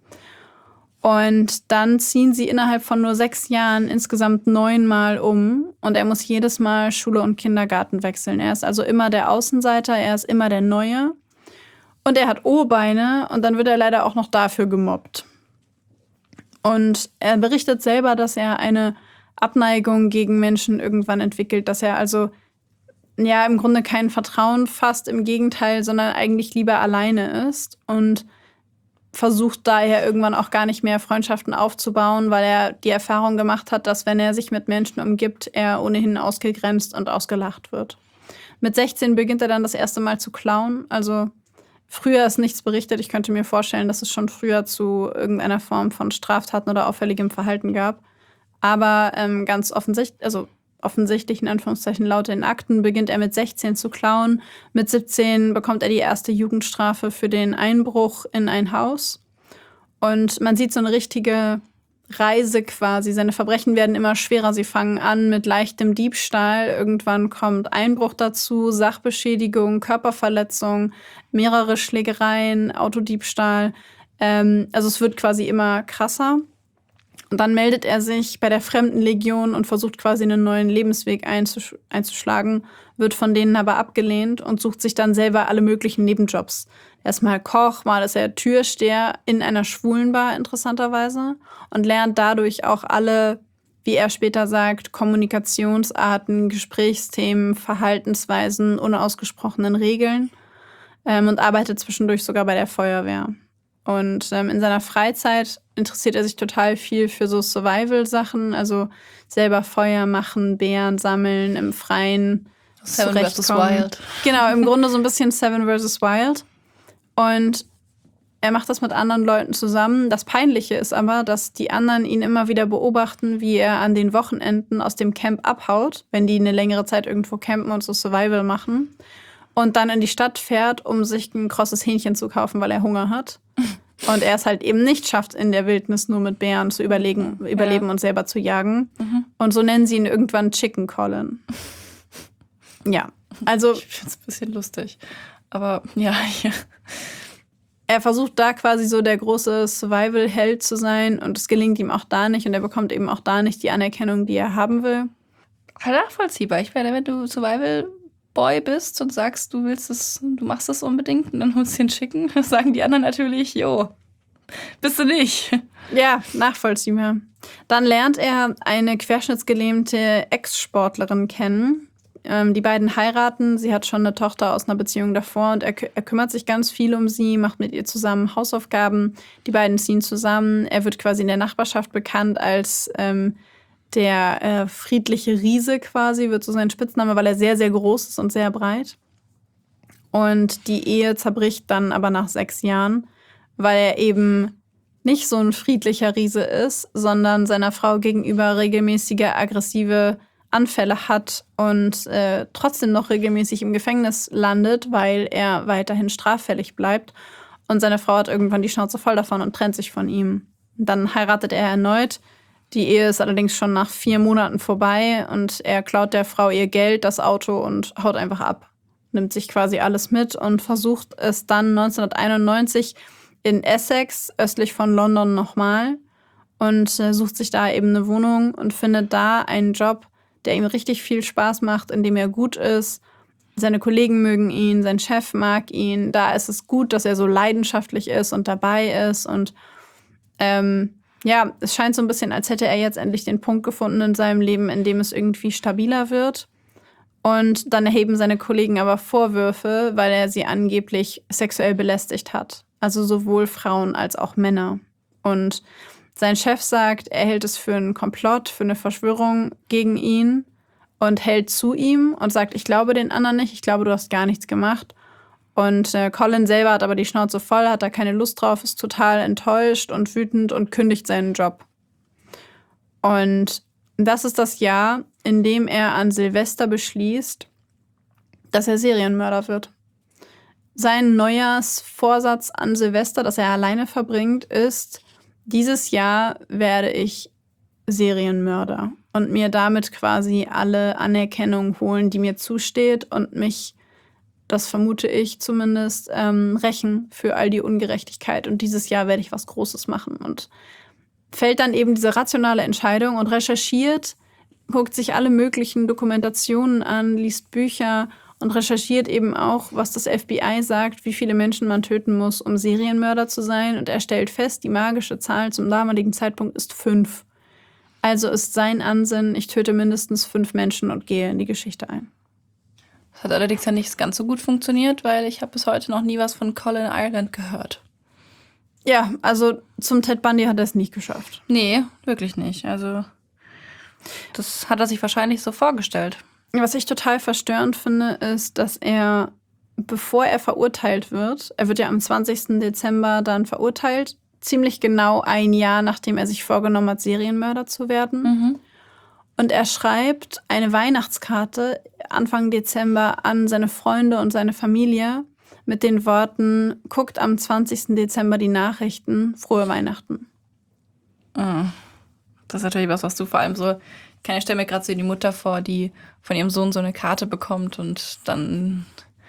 Und dann ziehen sie innerhalb von nur 6 Jahren insgesamt 9-mal um. Und er muss jedes Mal Schule und Kindergarten wechseln. Er ist also immer der Außenseiter, er ist immer der Neue. Und er hat O-Beine, und dann wird er leider auch noch dafür gemobbt. Und er berichtet selber, dass er eine Abneigung gegen Menschen irgendwann entwickelt, dass er also im Grunde kein Vertrauen fasst, im Gegenteil, sondern eigentlich lieber alleine ist und versucht daher irgendwann auch gar nicht mehr Freundschaften aufzubauen, weil er die Erfahrung gemacht hat, dass wenn er sich mit Menschen umgibt, er ohnehin ausgegrenzt und ausgelacht wird. Mit 16 beginnt er dann das erste Mal zu klauen, also früher ist nichts berichtet. Ich könnte mir vorstellen, dass es schon früher zu irgendeiner Form von Straftaten oder auffälligem Verhalten gab. Aber ganz offensichtlich, in Anführungszeichen laut den Akten, beginnt er mit 16 zu klauen. Mit 17 bekommt er die erste Jugendstrafe für den Einbruch in ein Haus. Und man sieht so eine richtige Reise quasi. Seine Verbrechen werden immer schwerer. Sie fangen an mit leichtem Diebstahl. Irgendwann kommt Einbruch dazu, Sachbeschädigung, Körperverletzung, mehrere Schlägereien, Autodiebstahl. Also es wird quasi immer krasser. Und dann meldet er sich bei der Fremdenlegion und versucht quasi einen neuen Lebensweg einzuschlagen, wird von denen aber abgelehnt und sucht sich dann selber alle möglichen Nebenjobs. Er ist mal Koch, mal ist er Türsteher in einer Schwulenbar, interessanterweise, und lernt dadurch auch alle, wie er später sagt, Kommunikationsarten, Gesprächsthemen, Verhaltensweisen, unausgesprochenen Regeln, und arbeitet zwischendurch sogar bei der Feuerwehr. Und in seiner Freizeit interessiert er sich total viel für so Survival-Sachen, also selber Feuer machen, Beeren sammeln, im Freien Seven vs. Wild. Genau, im Grunde so ein bisschen Seven vs. Wild. Und er macht das mit anderen Leuten zusammen. Das Peinliche ist aber, dass die anderen ihn immer wieder beobachten, wie er an den Wochenenden aus dem Camp abhaut, wenn die eine längere Zeit irgendwo campen und so Survival machen. Und dann in die Stadt fährt, um sich ein krosses Hähnchen zu kaufen, weil er Hunger hat. Und er es halt eben nicht schafft, in der Wildnis nur mit Bären zu überleben und selber zu jagen. Und so nennen sie ihn irgendwann Chicken Colin. Ja, also Ich finde es ein bisschen lustig. Aber ja. er versucht da quasi so der große Survival-Held zu sein. Und es gelingt ihm auch da nicht. Und er bekommt eben auch da nicht die Anerkennung, die er haben will. nachvollziehbar. Ich werde, wenn du Survival-Boy bist und sagst, du machst das unbedingt und dann holst du den Chicken, sagen die anderen natürlich, jo, bist du nicht. Ja, nachvollziehbar. Dann lernt er eine querschnittsgelähmte Ex-Sportlerin kennen. Die beiden heiraten. Sie hat schon eine Tochter aus einer Beziehung davor und er kümmert sich ganz viel um sie, macht mit ihr zusammen Hausaufgaben. Die beiden ziehen zusammen. Er wird quasi in der Nachbarschaft bekannt als der friedliche Riese quasi, wird so sein Spitzname, weil er sehr, sehr groß ist und sehr breit. Und die Ehe zerbricht dann aber nach 6 Jahren, weil er eben nicht so ein friedlicher Riese ist, sondern seiner Frau gegenüber regelmäßige aggressive Anfälle hat und trotzdem noch regelmäßig im Gefängnis landet, weil er weiterhin straffällig bleibt. Und seine Frau hat irgendwann die Schnauze voll davon und trennt sich von ihm. Dann heiratet er erneut. Die Ehe ist allerdings schon nach 4 Monaten vorbei und er klaut der Frau ihr Geld, das Auto und haut einfach ab. Nimmt sich quasi alles mit und versucht es dann 1991 in Essex, östlich von London, nochmal und sucht sich da eben eine Wohnung und findet da einen Job, der ihm richtig viel Spaß macht, in dem er gut ist. Seine Kollegen mögen ihn, sein Chef mag ihn. Da ist es gut, dass er so leidenschaftlich ist und dabei ist. Und es scheint so ein bisschen, als hätte er jetzt endlich den Punkt gefunden in seinem Leben, in dem es irgendwie stabiler wird. Und dann erheben seine Kollegen aber Vorwürfe, weil er sie angeblich sexuell belästigt hat. Also sowohl Frauen als auch Männer. Und sein Chef sagt, er hält es für einen Komplott, für eine Verschwörung gegen ihn und hält zu ihm und sagt, ich glaube den anderen nicht, ich glaube, du hast gar nichts gemacht. Und Colin selber hat aber die Schnauze voll, hat da keine Lust drauf, ist total enttäuscht und wütend und kündigt seinen Job. Und das ist das Jahr, in dem er an Silvester beschließt, dass er Serienmörder wird. Sein Neujahrsvorsatz an Silvester, das er alleine verbringt, ist, dieses Jahr werde ich Serienmörder und mir damit quasi alle Anerkennung holen, die mir zusteht und mich, das vermute ich zumindest, rächen für all die Ungerechtigkeit. Und dieses Jahr werde ich was Großes machen. Und fällt dann eben diese rationale Entscheidung und recherchiert, guckt sich alle möglichen Dokumentationen an, liest Bücher und recherchiert eben auch, was das FBI sagt, wie viele Menschen man töten muss, um Serienmörder zu sein. Und er stellt fest, die magische Zahl zum damaligen Zeitpunkt ist 5. Also ist sein Ansinnen, ich töte mindestens 5 Menschen und gehe in die Geschichte ein. Das hat allerdings ja nicht ganz so gut funktioniert, weil ich habe bis heute noch nie was von Colin Ireland gehört. Ja, also zum Ted Bundy hat er es nicht geschafft. Nee, wirklich nicht. Also das hat er sich wahrscheinlich so vorgestellt. Was ich total verstörend finde, ist, dass er, bevor er verurteilt wird, er wird ja am 20. Dezember dann verurteilt, ziemlich genau 1 Jahr, nachdem er sich vorgenommen hat, Serienmörder zu werden. Mhm. Und er schreibt eine Weihnachtskarte Anfang Dezember an seine Freunde und seine Familie mit den Worten, guckt am 20. Dezember die Nachrichten, frohe Weihnachten. Das ist natürlich was du vor allem so, ich stelle mir gerade so die Mutter vor, die von ihrem Sohn so eine Karte bekommt und dann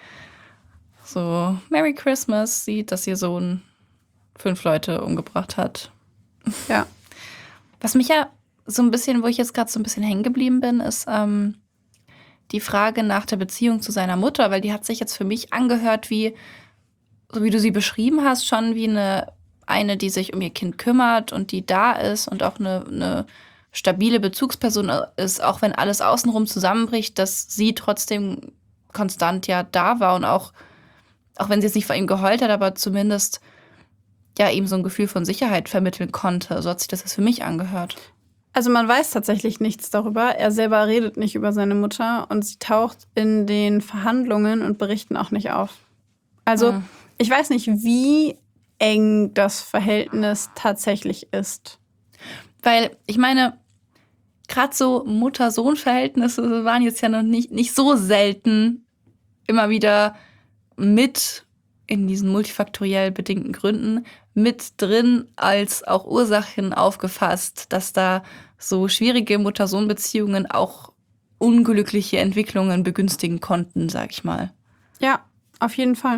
so Merry Christmas sieht, dass ihr Sohn 5 Leute umgebracht hat. Ja. Was mich ja so ein bisschen, wo ich jetzt gerade so ein bisschen hängen geblieben bin, ist die Frage nach der Beziehung zu seiner Mutter, weil die hat sich jetzt für mich angehört wie, so wie du sie beschrieben hast, schon wie eine, die sich um ihr Kind kümmert und die da ist und auch eine stabile Bezugsperson ist, auch wenn alles außenrum zusammenbricht, dass sie trotzdem konstant ja da war und auch wenn sie jetzt nicht vor ihm geheult hat, aber zumindest ja ihm so ein Gefühl von Sicherheit vermitteln konnte. So hat sich das jetzt für mich angehört. Also man weiß tatsächlich nichts darüber. Er selber redet nicht über seine Mutter und sie taucht in den Verhandlungen und Berichten auch nicht auf. Also ich weiß nicht, wie eng das Verhältnis tatsächlich ist. Weil, ich meine, gerade so Mutter-Sohn-Verhältnisse waren jetzt ja noch nicht so selten immer wieder mit in diesen multifaktoriell bedingten Gründen mit drin als auch Ursachen aufgefasst, dass da so schwierige Mutter-Sohn-Beziehungen auch unglückliche Entwicklungen begünstigen konnten, sag ich mal. Ja, auf jeden Fall.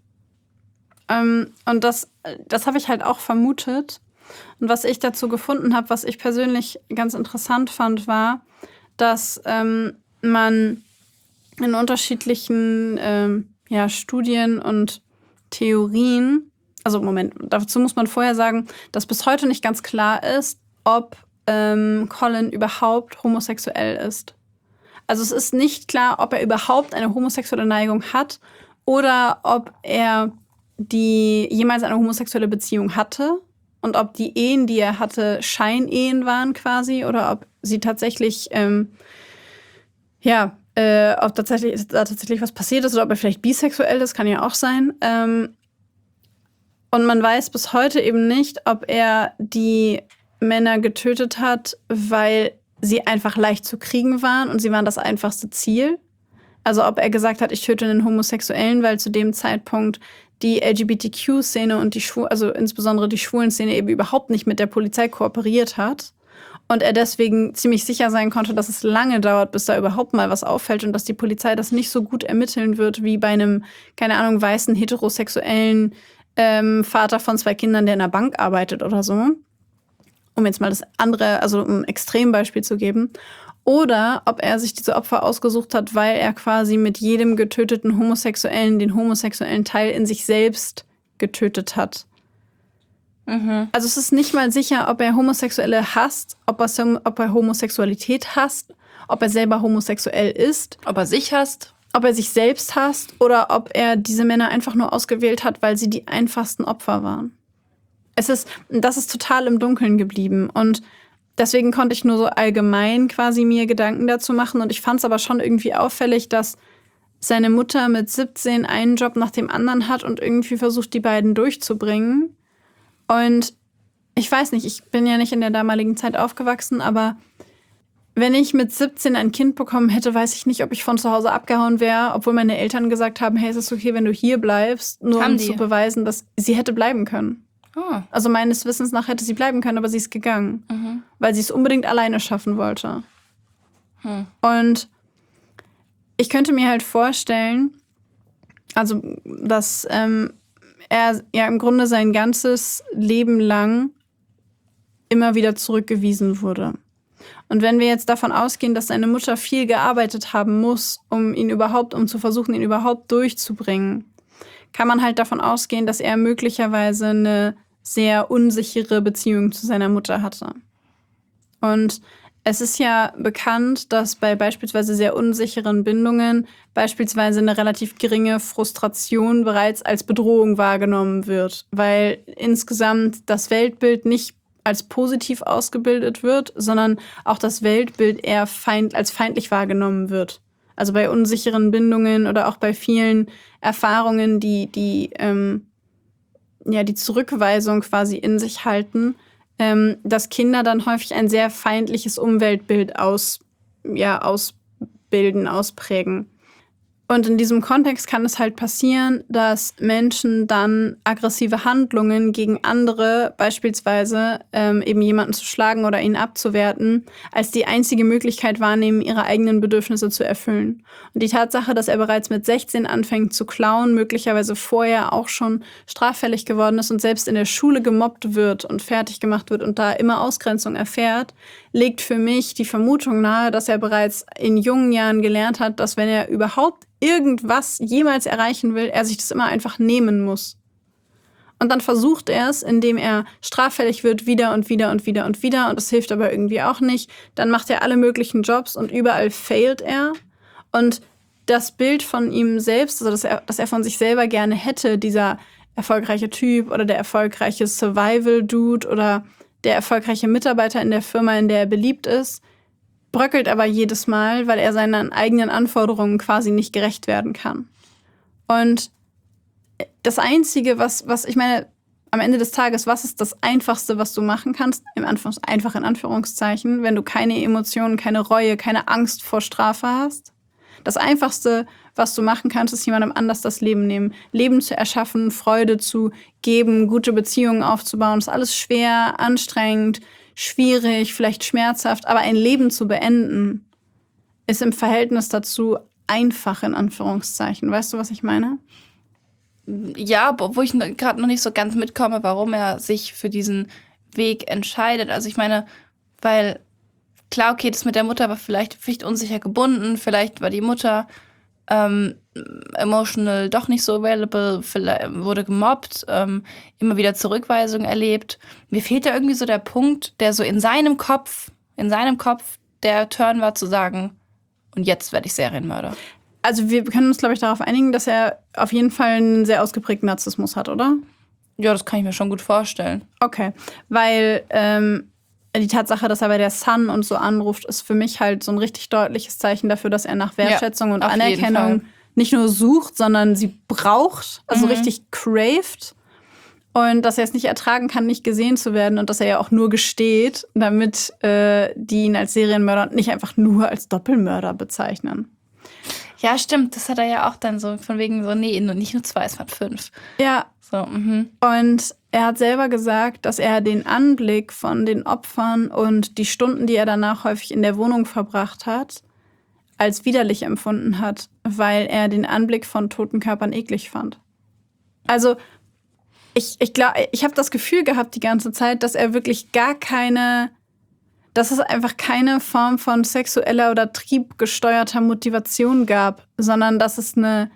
Und das habe ich halt auch vermutet. Und was ich dazu gefunden habe, was ich persönlich ganz interessant fand, war, dass man in unterschiedlichen Studien und Theorien, also Moment, dazu muss man vorher sagen, dass bis heute nicht ganz klar ist, ob Colin überhaupt homosexuell ist. Also es ist nicht klar, ob er überhaupt eine homosexuelle Neigung hat oder ob er jemals eine homosexuelle Beziehung hatte und ob die Ehen, die er hatte, Scheinehen waren quasi oder ob sie tatsächlich, ob tatsächlich was passiert ist oder ob er vielleicht bisexuell ist, kann ja auch sein. Und man weiß bis heute eben nicht, ob er die Männer getötet hat, weil sie einfach leicht zu kriegen waren und sie waren das einfachste Ziel. Also ob er gesagt hat, ich töte einen Homosexuellen, weil zu dem Zeitpunkt die LGBTQ-Szene und also insbesondere die Schwulen-Szene eben überhaupt nicht mit der Polizei kooperiert hat. Und er deswegen ziemlich sicher sein konnte, dass es lange dauert, bis da überhaupt mal was auffällt und dass die Polizei das nicht so gut ermitteln wird wie bei einem, keine Ahnung, weißen, heterosexuellen Vater von 2 Kindern, der in einer Bank arbeitet oder so. Um jetzt mal das andere, also um ein Extrembeispiel zu geben. Oder ob er sich diese Opfer ausgesucht hat, weil er quasi mit jedem getöteten Homosexuellen den homosexuellen Teil in sich selbst getötet hat. Mhm. Also es ist nicht mal sicher, ob er Homosexuelle hasst, ob er Homosexualität hasst, ob er selber homosexuell ist. Ob er sich hasst. Ob er sich selbst hasst oder ob er diese Männer einfach nur ausgewählt hat, weil sie die einfachsten Opfer waren. Das ist total im Dunkeln geblieben und deswegen konnte ich nur so allgemein quasi mir Gedanken dazu machen und ich fand es aber schon irgendwie auffällig, dass seine Mutter mit 17 einen Job nach dem anderen hat und irgendwie versucht, die beiden durchzubringen. Und ich weiß nicht, ich bin ja nicht in der damaligen Zeit aufgewachsen, aber wenn ich mit 17 ein Kind bekommen hätte, weiß ich nicht, ob ich von zu Hause abgehauen wäre, obwohl meine Eltern gesagt haben, hey, es ist okay, wenn du hier bleibst, nur um zu beweisen, dass sie hätte bleiben können. Oh. Also meines Wissens nach hätte sie bleiben können, aber sie ist gegangen, weil sie es unbedingt alleine schaffen wollte. Und ich könnte mir halt vorstellen, also dass er ja im Grunde sein ganzes Leben lang immer wieder zurückgewiesen wurde. Und wenn wir jetzt davon ausgehen, dass seine Mutter viel gearbeitet haben muss, um zu versuchen, ihn überhaupt durchzubringen, kann man halt davon ausgehen, dass er möglicherweise eine sehr unsichere Beziehung zu seiner Mutter hatte. Und es ist ja bekannt, dass bei beispielsweise sehr unsicheren Bindungen beispielsweise eine relativ geringe Frustration bereits als Bedrohung wahrgenommen wird, weil insgesamt das Weltbild nicht als positiv ausgebildet wird, sondern auch das Weltbild eher als feindlich wahrgenommen wird. Also bei unsicheren Bindungen oder auch bei vielen Erfahrungen, die Zurückweisung quasi in sich halten, dass Kinder dann häufig ein sehr feindliches Umweltbild ausprägen. Und in diesem Kontext kann es halt passieren, dass Menschen dann aggressive Handlungen gegen andere, beispielsweise eben jemanden zu schlagen oder ihn abzuwerten, als die einzige Möglichkeit wahrnehmen, ihre eigenen Bedürfnisse zu erfüllen. Und die Tatsache, dass er bereits mit 16 anfängt zu klauen, möglicherweise vorher auch schon straffällig geworden ist und selbst in der Schule gemobbt wird und fertig gemacht wird und da immer Ausgrenzung erfährt, legt für mich die Vermutung nahe, dass er bereits in jungen Jahren gelernt hat, dass wenn er überhaupt irgendwas jemals erreichen will, er sich das immer einfach nehmen muss. Und dann versucht er es, indem er straffällig wird, wieder und wieder und wieder und wieder. Und das hilft aber irgendwie auch nicht. Dann macht er alle möglichen Jobs und überall failt er. Und das Bild von ihm selbst, also dass er von sich selber gerne hätte, dieser erfolgreiche Typ oder der erfolgreiche Survival-Dude oder der erfolgreiche Mitarbeiter in der Firma, in der er beliebt ist, bröckelt aber jedes Mal, weil er seinen eigenen Anforderungen quasi nicht gerecht werden kann. Und das Einzige, was ich meine, am Ende des Tages, was ist das Einfachste, was du machen kannst? Einfach in Anführungszeichen, wenn du keine Emotionen, keine Reue, keine Angst vor Strafe hast. Das Einfachste, was du machen kannst, ist jemandem anders das Leben nehmen. Leben zu erschaffen, Freude zu geben, gute Beziehungen aufzubauen. Das ist alles schwer, anstrengend, schwierig, vielleicht schmerzhaft. Aber ein Leben zu beenden, ist im Verhältnis dazu einfach, in Anführungszeichen. Weißt du, was ich meine? Ja, wo ich gerade noch nicht so ganz mitkomme, warum er sich für diesen Weg entscheidet. Also ich meine, weil klar, okay, das mit der Mutter war vielleicht unsicher gebunden, vielleicht war die Mutter emotional doch nicht so available, wurde gemobbt, immer wieder Zurückweisung erlebt. Mir fehlt da irgendwie so der Punkt, der so in seinem Kopf der Turn war zu sagen, und jetzt werde ich Serienmörder. Also wir können uns, glaube ich, darauf einigen, dass er auf jeden Fall einen sehr ausgeprägten Narzissmus hat, oder? Ja, das kann ich mir schon gut vorstellen. Okay, weil die Tatsache, dass er bei der Sun und so anruft, ist für mich halt so ein richtig deutliches Zeichen dafür, dass er nach Wertschätzung und Anerkennung nicht nur sucht, sondern sie braucht, also richtig craved. Und dass er es nicht ertragen kann, nicht gesehen zu werden und dass er ja auch nur gesteht, damit die ihn als Serienmörder und nicht einfach nur als Doppelmörder bezeichnen. Ja, stimmt. Das hat er ja auch dann so von wegen so, nee, nicht nur 2, es waren 5. Ja. So, Und er hat selber gesagt, dass er den Anblick von den Opfern und die Stunden, die er danach häufig in der Wohnung verbracht hat, als widerlich empfunden hat, weil er den Anblick von toten Körpern eklig fand. Also ich glaube, ich habe das Gefühl gehabt die ganze Zeit, dass er wirklich dass es einfach keine Form von sexueller oder triebgesteuerter Motivation gab, sondern dass es nur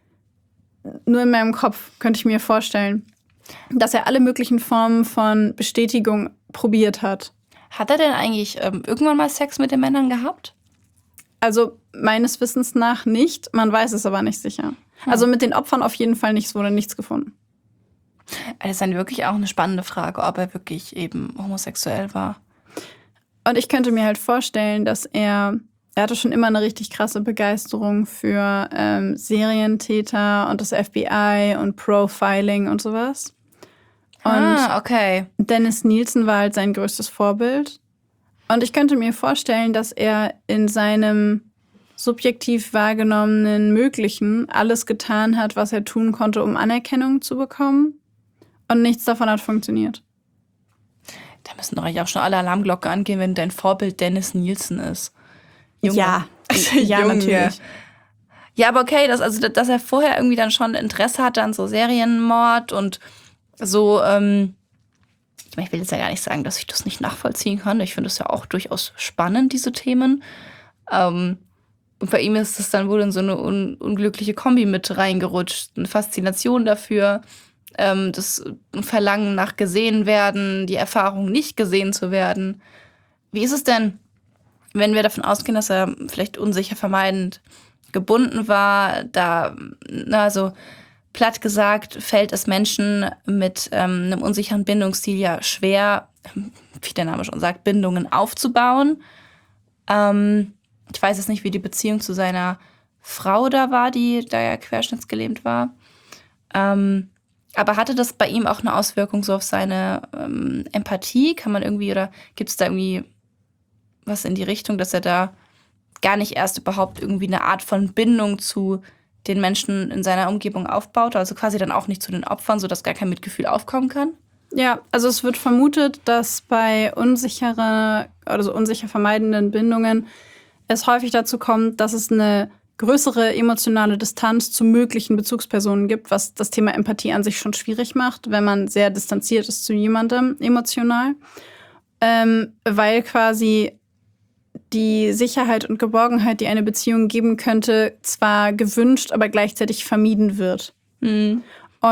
in meinem Kopf, könnte ich mir vorstellen, dass er alle möglichen Formen von Bestätigung probiert hat. Hat er denn eigentlich irgendwann mal Sex mit den Männern gehabt? Also meines Wissens nach nicht, man weiß es aber nicht sicher. Also mit den Opfern auf jeden Fall nicht, es wurde nichts gefunden. Das ist dann wirklich auch eine spannende Frage, ob er wirklich eben homosexuell war. Und ich könnte mir halt vorstellen, dass er hatte schon immer eine richtig krasse Begeisterung für Serientäter und das FBI und Profiling und sowas. Und okay. Dennis Nielsen war halt sein größtes Vorbild. Und ich könnte mir vorstellen, dass er in seinem subjektiv wahrgenommenen Möglichen alles getan hat, was er tun konnte, um Anerkennung zu bekommen. Und nichts davon hat funktioniert. Da müssen doch eigentlich auch schon alle Alarmglocken angehen, wenn dein Vorbild Dennis Nielsen ist. Junge. Ja, natürlich. Ja, aber okay, dass er vorher irgendwie dann schon Interesse hatte an so Serienmord und so, ich will jetzt ja gar nicht sagen, dass ich das nicht nachvollziehen kann. Ich finde das ja auch durchaus spannend, diese Themen. Und bei ihm ist es dann wohl in so eine unglückliche Kombi mit reingerutscht. Eine Faszination dafür, das Verlangen nach gesehen werden, die Erfahrung, nicht gesehen zu werden. Wie ist es denn, wenn wir davon ausgehen, dass er vielleicht unsicher vermeidend gebunden war, also platt gesagt, fällt es Menschen mit einem unsicheren Bindungsstil ja schwer, wie der Name schon sagt, Bindungen aufzubauen. Ich weiß jetzt nicht, wie die Beziehung zu seiner Frau da war, die da ja querschnittsgelähmt war. Aber hatte das bei ihm auch eine Auswirkung so auf seine Empathie? Kann man irgendwie, oder gibt es da irgendwie was in die Richtung, dass er da gar nicht erst überhaupt irgendwie eine Art von Bindung zu den Menschen in seiner Umgebung aufbaut, also quasi dann auch nicht zu den Opfern, sodass gar kein Mitgefühl aufkommen kann? Ja, also es wird vermutet, dass bei unsicher vermeidenden Bindungen es häufig dazu kommt, dass es eine größere emotionale Distanz zu möglichen Bezugspersonen gibt, was das Thema Empathie an sich schon schwierig macht, wenn man sehr distanziert ist zu jemandem emotional, weil quasi die Sicherheit und Geborgenheit, die eine Beziehung geben könnte, zwar gewünscht, aber gleichzeitig vermieden wird. Und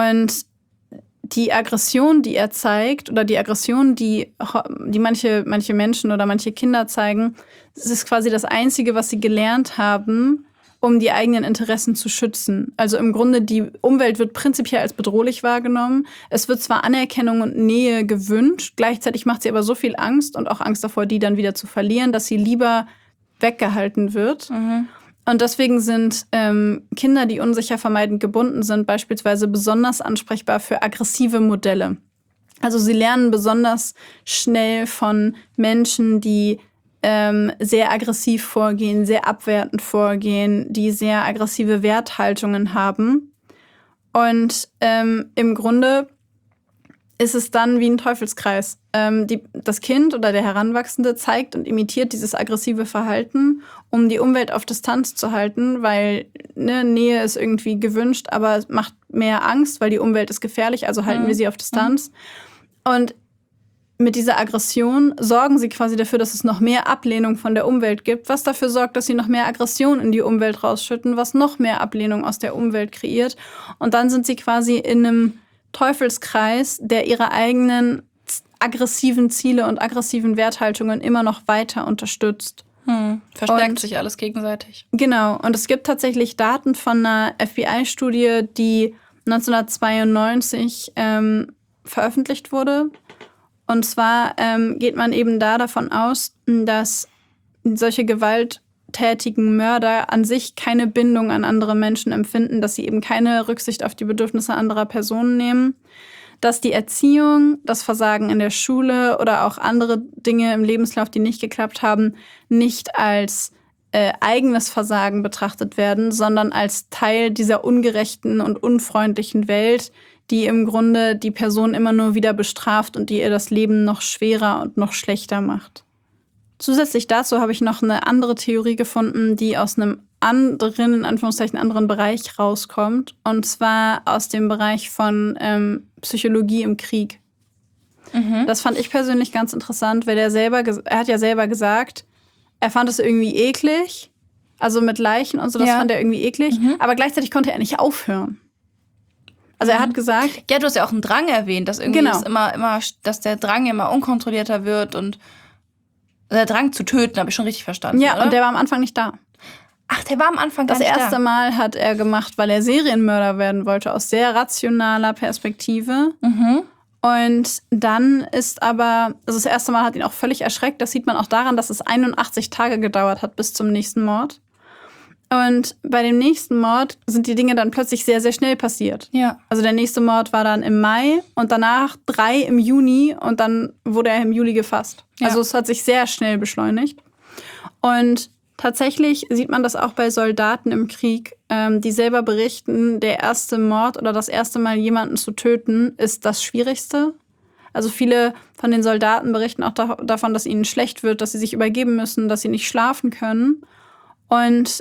die Aggression, die er zeigt, oder die Aggression, die manche Menschen oder manche Kinder zeigen, das ist quasi das Einzige, was sie gelernt haben, um die eigenen Interessen zu schützen. Also im Grunde, die Umwelt wird prinzipiell als bedrohlich wahrgenommen. Es wird zwar Anerkennung und Nähe gewünscht, gleichzeitig macht sie aber so viel Angst und auch Angst davor, die dann wieder zu verlieren, dass sie lieber weggehalten wird. Und deswegen sind Kinder, die unsicher vermeidend gebunden sind, beispielsweise besonders ansprechbar für aggressive Modelle. Also sie lernen besonders schnell von Menschen, die sehr aggressiv vorgehen, sehr abwertend vorgehen, die sehr aggressive Werthaltungen haben. Und im Grunde ist es dann wie ein Teufelskreis. Das Kind oder der Heranwachsende zeigt und imitiert dieses aggressive Verhalten, um die Umwelt auf Distanz zu halten, weil Nähe ist irgendwie gewünscht, aber es macht mehr Angst, weil die Umwelt ist gefährlich, also halten wir sie auf Distanz. Und mit dieser Aggression sorgen sie quasi dafür, dass es noch mehr Ablehnung von der Umwelt gibt, was dafür sorgt, dass sie noch mehr Aggression in die Umwelt rausschütten, was noch mehr Ablehnung aus der Umwelt kreiert. Und dann sind sie quasi in einem Teufelskreis, der ihre eigenen aggressiven Ziele und aggressiven Werthaltungen immer noch weiter unterstützt. Verstärkt sich alles gegenseitig. Genau. Und es gibt tatsächlich Daten von einer FBI-Studie, die 1992 veröffentlicht wurde. Und zwar geht man eben da davon aus, dass solche gewalttätigen Mörder an sich keine Bindung an andere Menschen empfinden, dass sie eben keine Rücksicht auf die Bedürfnisse anderer Personen nehmen, dass die Erziehung, das Versagen in der Schule oder auch andere Dinge im Lebenslauf, die nicht geklappt haben, nicht als eigenes Versagen betrachtet werden, sondern als Teil dieser ungerechten und unfreundlichen Welt, die im Grunde die Person immer nur wieder bestraft und die ihr das Leben noch schwerer und noch schlechter macht. Zusätzlich dazu habe ich noch eine andere Theorie gefunden, die aus einem anderen, in Anführungszeichen, anderen Bereich rauskommt. Und zwar aus dem Bereich von Psychologie im Krieg. Das fand ich persönlich ganz interessant, weil er hat ja selber gesagt, er fand es irgendwie eklig. Also mit Leichen und so, das fand er irgendwie eklig. Aber gleichzeitig konnte er nicht aufhören. Also er hat gesagt... Ja, du hast ja auch einen Drang erwähnt, dass irgendwie es immer, dass der Drang immer unkontrollierter wird und der Drang zu töten, habe ich schon richtig verstanden. Ja, oder? Und der war am Anfang nicht da. Ach, der war am Anfang gar nicht da. Das erste Mal hat er gemacht, weil er Serienmörder werden wollte, aus sehr rationaler Perspektive. Und dann ist aber, also das erste Mal hat ihn auch völlig erschreckt. Das sieht man auch daran, dass es 81 Tage gedauert hat bis zum nächsten Mord. Und bei dem nächsten Mord sind die Dinge dann plötzlich sehr, sehr schnell passiert. Ja. Also der nächste Mord war dann im Mai und danach 3 im Juni und dann wurde er im Juli gefasst. Ja. Also es hat sich sehr schnell beschleunigt. Und tatsächlich sieht man das auch bei Soldaten im Krieg, die selber berichten, der erste Mord oder das erste Mal jemanden zu töten, ist das Schwierigste. Also viele von den Soldaten berichten auch davon, dass ihnen schlecht wird, dass sie sich übergeben müssen, dass sie nicht schlafen können. Und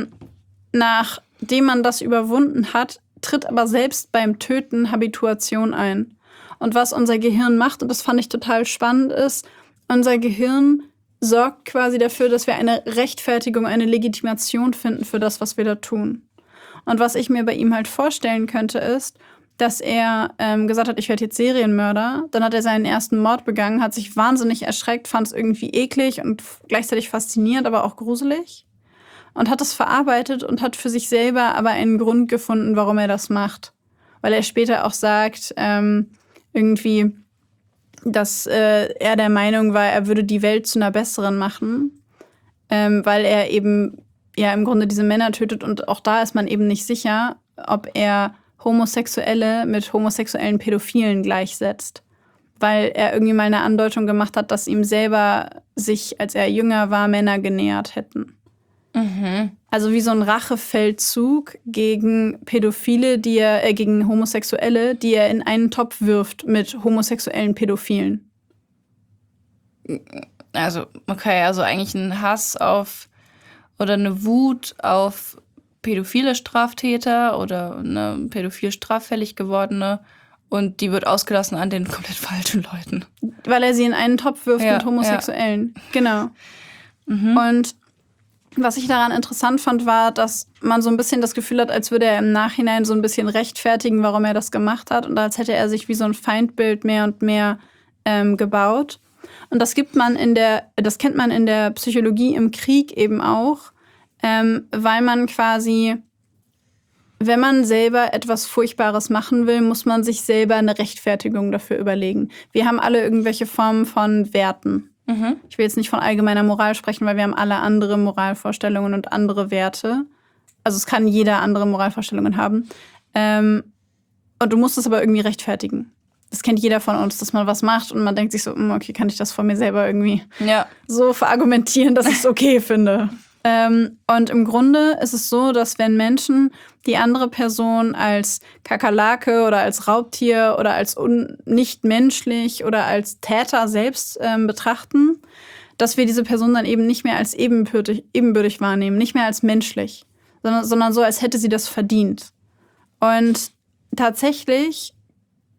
nachdem man das überwunden hat, tritt aber selbst beim Töten Habituation ein. Und was unser Gehirn macht, und das fand ich total spannend, ist, unser Gehirn sorgt quasi dafür, dass wir eine Rechtfertigung, eine Legitimation finden für das, was wir da tun. Und was ich mir bei ihm halt vorstellen könnte, ist, dass er gesagt hat, ich werde jetzt Serienmörder. Dann hat er seinen ersten Mord begangen, hat sich wahnsinnig erschreckt, fand es irgendwie eklig und gleichzeitig faszinierend, aber auch gruselig. Und hat das verarbeitet und hat für sich selber aber einen Grund gefunden, warum er das macht. Weil er später auch sagt, irgendwie, dass er der Meinung war, er würde die Welt zu einer besseren machen, weil er eben ja im Grunde diese Männer tötet. Und auch da ist man eben nicht sicher, ob er Homosexuelle mit homosexuellen Pädophilen gleichsetzt. Weil er irgendwie mal eine Andeutung gemacht hat, dass ihm selber sich, als er jünger war, Männer genähert hätten. Also wie so ein Rachefeldzug gegen Pädophile, gegen Homosexuelle, die er in einen Topf wirft mit homosexuellen Pädophilen. Also, okay, also eigentlich ein Hass auf oder eine Wut auf pädophile Straftäter oder eine pädophil straffällig gewordene und die wird ausgelassen an den komplett falschen Leuten. Weil er sie in einen Topf wirft mit Homosexuellen. Ja. Genau. Und was ich daran interessant fand, war, dass man so ein bisschen das Gefühl hat, als würde er im Nachhinein so ein bisschen rechtfertigen, warum er das gemacht hat. Und als hätte er sich wie so ein Feindbild mehr und mehr gebaut. Und das kennt man in der Psychologie im Krieg eben auch, weil man quasi, wenn man selber etwas Furchtbares machen will, muss man sich selber eine Rechtfertigung dafür überlegen. Wir haben alle irgendwelche Formen von Werten. Ich will jetzt nicht von allgemeiner Moral sprechen, weil wir haben alle andere Moralvorstellungen und andere Werte. Also es kann jeder andere Moralvorstellungen haben. Und du musst es aber irgendwie rechtfertigen. Das kennt jeder von uns, dass man was macht und man denkt sich so, okay, kann ich das von mir selber irgendwie so verargumentieren, dass ich es okay finde. Und im Grunde ist es so, dass wenn Menschen die andere Person als Kakerlake oder als Raubtier oder als nicht menschlich oder als Täter selbst betrachten, dass wir diese Person dann eben nicht mehr als ebenbürtig wahrnehmen, nicht mehr als menschlich, sondern so, als hätte sie das verdient. Und tatsächlich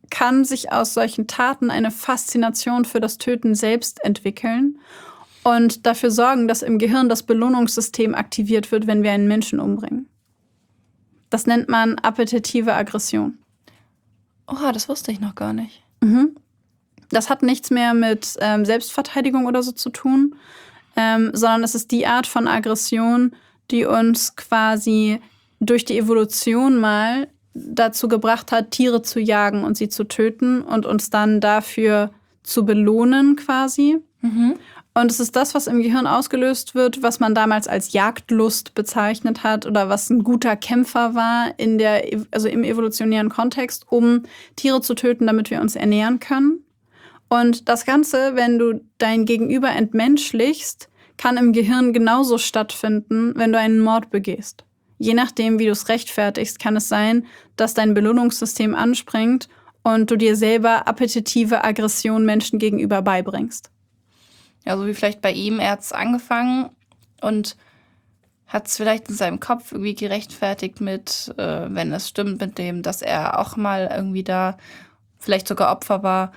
kann sich aus solchen Taten eine Faszination für das Töten selbst entwickeln und dafür sorgen, dass im Gehirn das Belohnungssystem aktiviert wird, wenn wir einen Menschen umbringen. Das nennt man appetitive Aggression. Oha, das wusste ich noch gar nicht. Das hat nichts mehr mit Selbstverteidigung oder so zu tun, sondern es ist die Art von Aggression, die uns quasi durch die Evolution mal dazu gebracht hat, Tiere zu jagen und sie zu töten und uns dann dafür zu belohnen quasi. Und es ist das, was im Gehirn ausgelöst wird, was man damals als Jagdlust bezeichnet hat oder was ein guter Kämpfer war im evolutionären Kontext, um Tiere zu töten, damit wir uns ernähren können. Und das Ganze, wenn du dein Gegenüber entmenschlichst, kann im Gehirn genauso stattfinden, wenn du einen Mord begehst. Je nachdem, wie du es rechtfertigst, kann es sein, dass dein Belohnungssystem anspringt und du dir selber appetitive Aggression Menschen gegenüber beibringst. Ja, so wie vielleicht bei ihm, er hat es angefangen und hat es vielleicht in seinem Kopf irgendwie gerechtfertigt mit, wenn es stimmt mit dem, dass er auch mal irgendwie da vielleicht sogar Opfer war,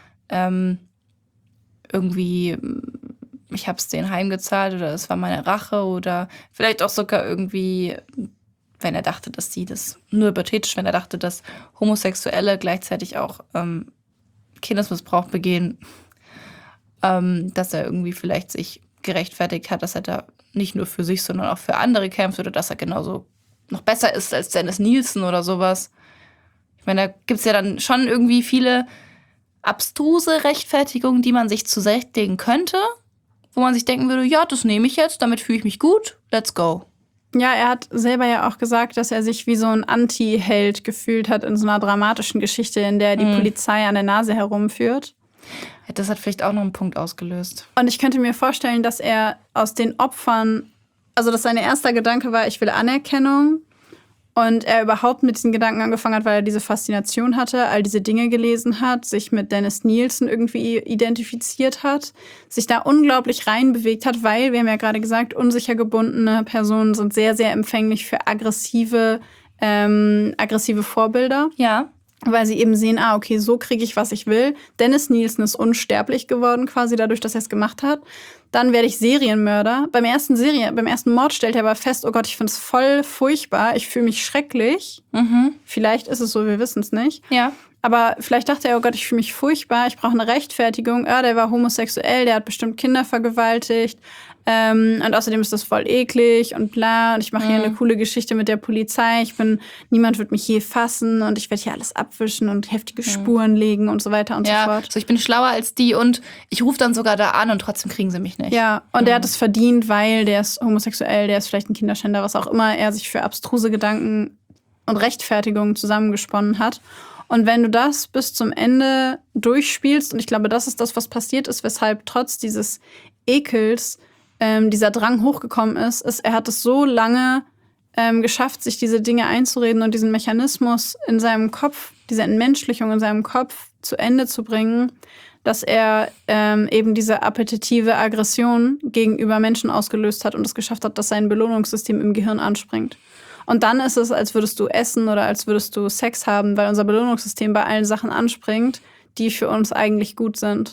irgendwie, ich habe es denen heimgezahlt oder es war meine Rache oder vielleicht auch sogar irgendwie, wenn er dachte, dass sie das, nur hypothetisch, wenn er dachte, dass Homosexuelle gleichzeitig auch Kindesmissbrauch begehen, dass er irgendwie vielleicht sich gerechtfertigt hat, dass er da nicht nur für sich, sondern auch für andere kämpft oder dass er genauso noch besser ist als Dennis Nielsen oder sowas. Ich meine, da gibt es ja dann schon irgendwie viele abstruse Rechtfertigungen, die man sich zurechtlegen könnte, wo man sich denken würde, ja, das nehme ich jetzt, damit fühle ich mich gut, let's go. Ja, er hat selber ja auch gesagt, dass er sich wie so ein Anti-Held gefühlt hat in so einer dramatischen Geschichte, in der die Polizei an der Nase herumführt. Das hat vielleicht auch noch einen Punkt ausgelöst. Und ich könnte mir vorstellen, dass er aus den Opfern, also dass sein erster Gedanke war, ich will Anerkennung. Und er überhaupt mit diesen Gedanken angefangen hat, weil er diese Faszination hatte, all diese Dinge gelesen hat, sich mit Dennis Nielsen irgendwie identifiziert hat, sich da unglaublich reinbewegt hat, weil, wir haben ja gerade gesagt, unsicher gebundene Personen sind sehr, sehr empfänglich für aggressive Vorbilder. Ja. Weil sie eben sehen, okay, so kriege ich, was ich will. Dennis Nielsen ist unsterblich geworden, quasi dadurch, dass er es gemacht hat. Dann werde ich Serienmörder. Beim ersten Mord stellt er aber fest, oh Gott, ich finde es voll furchtbar, ich fühle mich schrecklich. Vielleicht ist es so, wir wissen es nicht. Ja. Aber vielleicht dachte er, oh Gott, ich fühle mich furchtbar, ich brauche eine Rechtfertigung. Der war homosexuell, der hat bestimmt Kinder vergewaltigt. Und außerdem ist das voll eklig und bla. Und ich mache hier eine coole Geschichte mit der Polizei. Niemand wird mich je fassen und ich werde hier alles abwischen und heftige Spuren legen und so weiter und so fort. So, ich bin schlauer als die und ich rufe dann sogar da an und trotzdem kriegen sie mich nicht. Ja, und er hat es verdient, weil der ist homosexuell, der ist vielleicht ein Kinderschänder, was auch immer er sich für abstruse Gedanken und Rechtfertigungen zusammengesponnen hat. Und wenn du das bis zum Ende durchspielst, und ich glaube, das ist das, was passiert ist, weshalb trotz dieses Ekels dieser Drang hochgekommen ist, er hat es so lange geschafft, sich diese Dinge einzureden und diesen Mechanismus in seinem Kopf, diese Entmenschlichung in seinem Kopf zu Ende zu bringen, dass er eben diese appetitive Aggression gegenüber Menschen ausgelöst hat und es geschafft hat, dass sein Belohnungssystem im Gehirn anspringt. Und dann ist es, als würdest du essen oder als würdest du Sex haben, weil unser Belohnungssystem bei allen Sachen anspringt, die für uns eigentlich gut sind.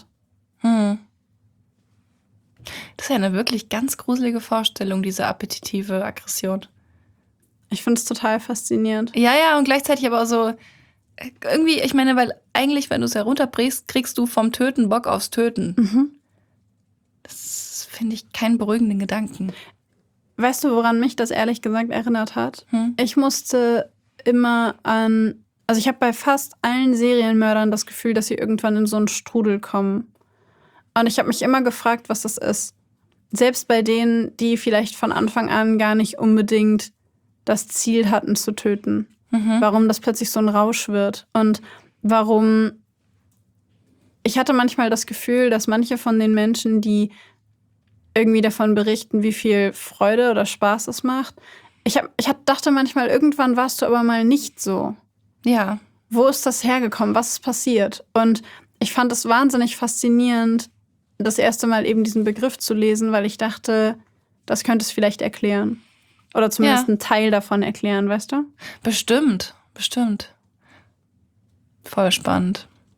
Das ist ja eine wirklich ganz gruselige Vorstellung, diese appetitive Aggression. Ich finde es total faszinierend. Ja, und gleichzeitig aber auch so, irgendwie, ich meine, weil eigentlich, wenn du es herunterbrichst, kriegst du vom Töten Bock aufs Töten. Das finde ich keinen beruhigenden Gedanken. Weißt du, woran mich das ehrlich gesagt erinnert hat? Ich musste immer also ich habe bei fast allen Serienmördern das Gefühl, dass sie irgendwann in so einen Strudel kommen. Und ich habe mich immer gefragt, was das ist. Selbst bei denen, die vielleicht von Anfang an gar nicht unbedingt das Ziel hatten zu töten. Warum das plötzlich so ein Rausch wird. Und warum ich hatte manchmal das Gefühl, dass manche von den Menschen, die irgendwie davon berichten, wie viel Freude oder Spaß es macht, ich dachte manchmal, irgendwann warst du aber mal nicht so. Ja. Wo ist das hergekommen? Was ist passiert? Und ich fand es wahnsinnig faszinierend, das erste Mal eben diesen Begriff zu lesen, weil ich dachte, das könnte es vielleicht erklären. Oder zumindest einen Teil davon erklären, weißt du? Bestimmt. Voll spannend.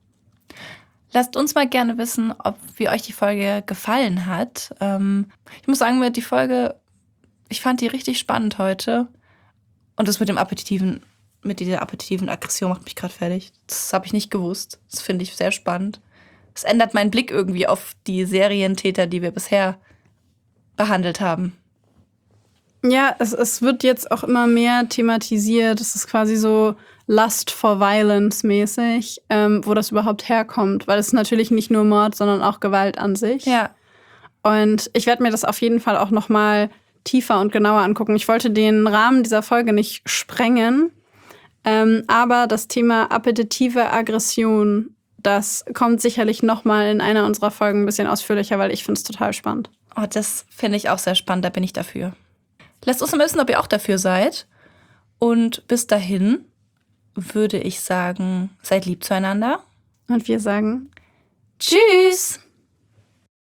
Lasst uns mal gerne wissen, wie euch die Folge gefallen hat. Ich muss sagen, ich fand die richtig spannend heute. Und das mit dieser appetitiven Aggression macht mich gerade fertig. Das habe ich nicht gewusst. Das finde ich sehr spannend. Es ändert meinen Blick irgendwie auf die Serientäter, die wir bisher behandelt haben. Ja, es wird jetzt auch immer mehr thematisiert. Es ist quasi so Lust for Violence mäßig, wo das überhaupt herkommt. Weil es ist natürlich nicht nur Mord, sondern auch Gewalt an sich. Ja. Und ich werde mir das auf jeden Fall auch noch mal tiefer und genauer angucken. Ich wollte den Rahmen dieser Folge nicht sprengen, aber das Thema appetitive Aggression, das kommt sicherlich noch mal in einer unserer Folgen ein bisschen ausführlicher, weil ich finde es total spannend. Oh, das finde ich auch sehr spannend, da bin ich dafür. Lasst uns mal wissen, ob ihr auch dafür seid. Und bis dahin würde ich sagen, seid lieb zueinander. Und wir sagen Tschüss!